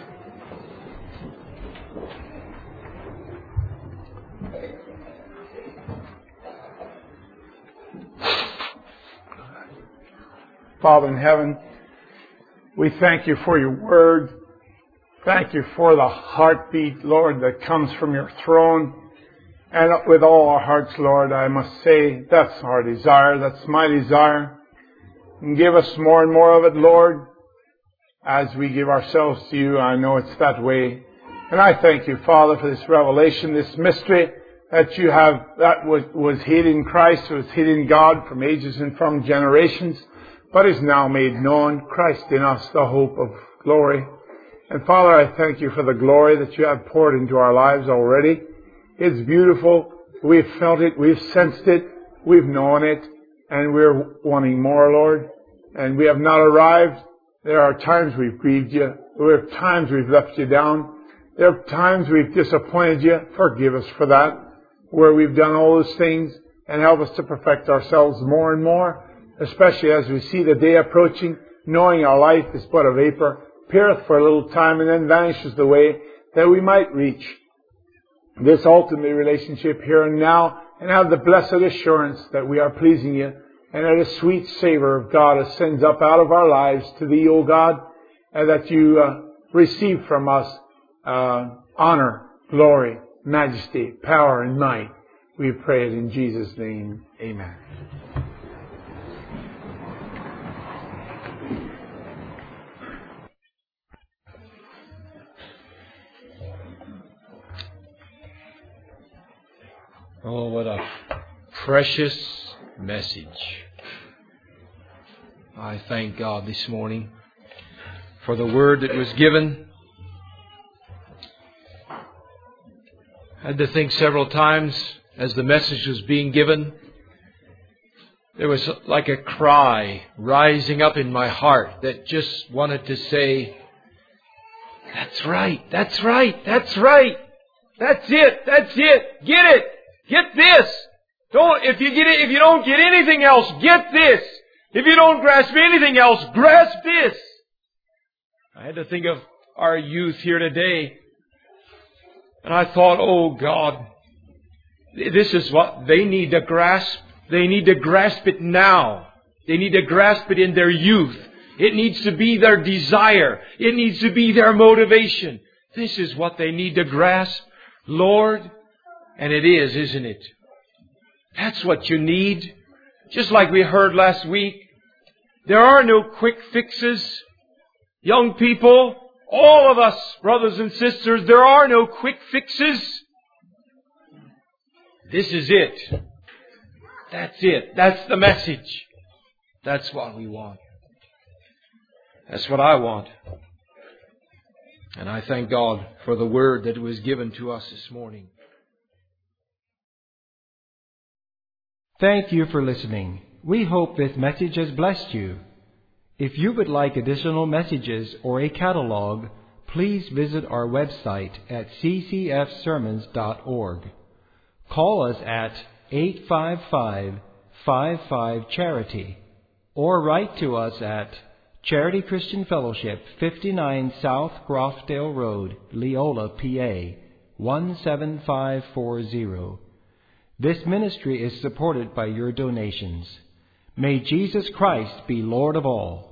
Father in heaven, we thank You for Your Word. Thank You for the heartbeat, Lord, that comes from Your throne. And with all our hearts, Lord, I must say, that's our desire. That's my desire. And give us more and more of it, Lord, as we give ourselves to You. I know it's that way. And I thank You, Father, for this revelation, this mystery that You have, that was hid in Christ, was hid in God from ages and from generations, but is now made known. Christ in us, the hope of glory. And Father, I thank You for the glory that You have poured into our lives already. It's beautiful. We've felt it. We've sensed it. We've known it. And we're wanting more, Lord. And we have not arrived. There are times we've grieved You. There are times we've left You down. There are times we've disappointed You. Forgive us for that. Where we've done all those things. And help us to perfect ourselves more and more. Especially as we see the day approaching, knowing our life is but a vapor, appeareth for a little time and then vanishes away, that we might reach this ultimate relationship here and now and have the blessed assurance that we are pleasing You and that a sweet savor of God ascends up out of our lives to Thee, O God, and that You receive from us honor, glory, majesty, power, and might. We pray it in Jesus' name. Amen. Oh, what a precious message. I thank God this morning for the word that was given. I had to think several times as the message was being given. There was like a cry rising up in my heart that just wanted to say, that's right, that's right, that's right. That's it, that's it, get it. Get this. If you don't get anything else, get this. If you don't grasp anything else, grasp this. I had to think of our youth here today. And I thought, oh God, this is what they need to grasp. They need to grasp it now. They need to grasp it in their youth. It needs to be their desire. It needs to be their motivation. This is what they need to grasp. Lord, and it is, isn't it? That's what you need. Just like we heard last week, there are no quick fixes. Young people, all of us, brothers and sisters, there are no quick fixes. This is it. That's it. That's the message. That's what we want. That's what I want. And I thank God for the word that was given to us this morning. Thank you for listening. We hope this message has blessed you. If you would like additional messages or a catalog, please visit our website at ccfsermons.org. Call us at 855-55-CHARITY or write to us at Charity Christian Fellowship, 59 South Groffdale Road, Leola, PA, 17540. This ministry is supported by your donations. May Jesus Christ be Lord of all.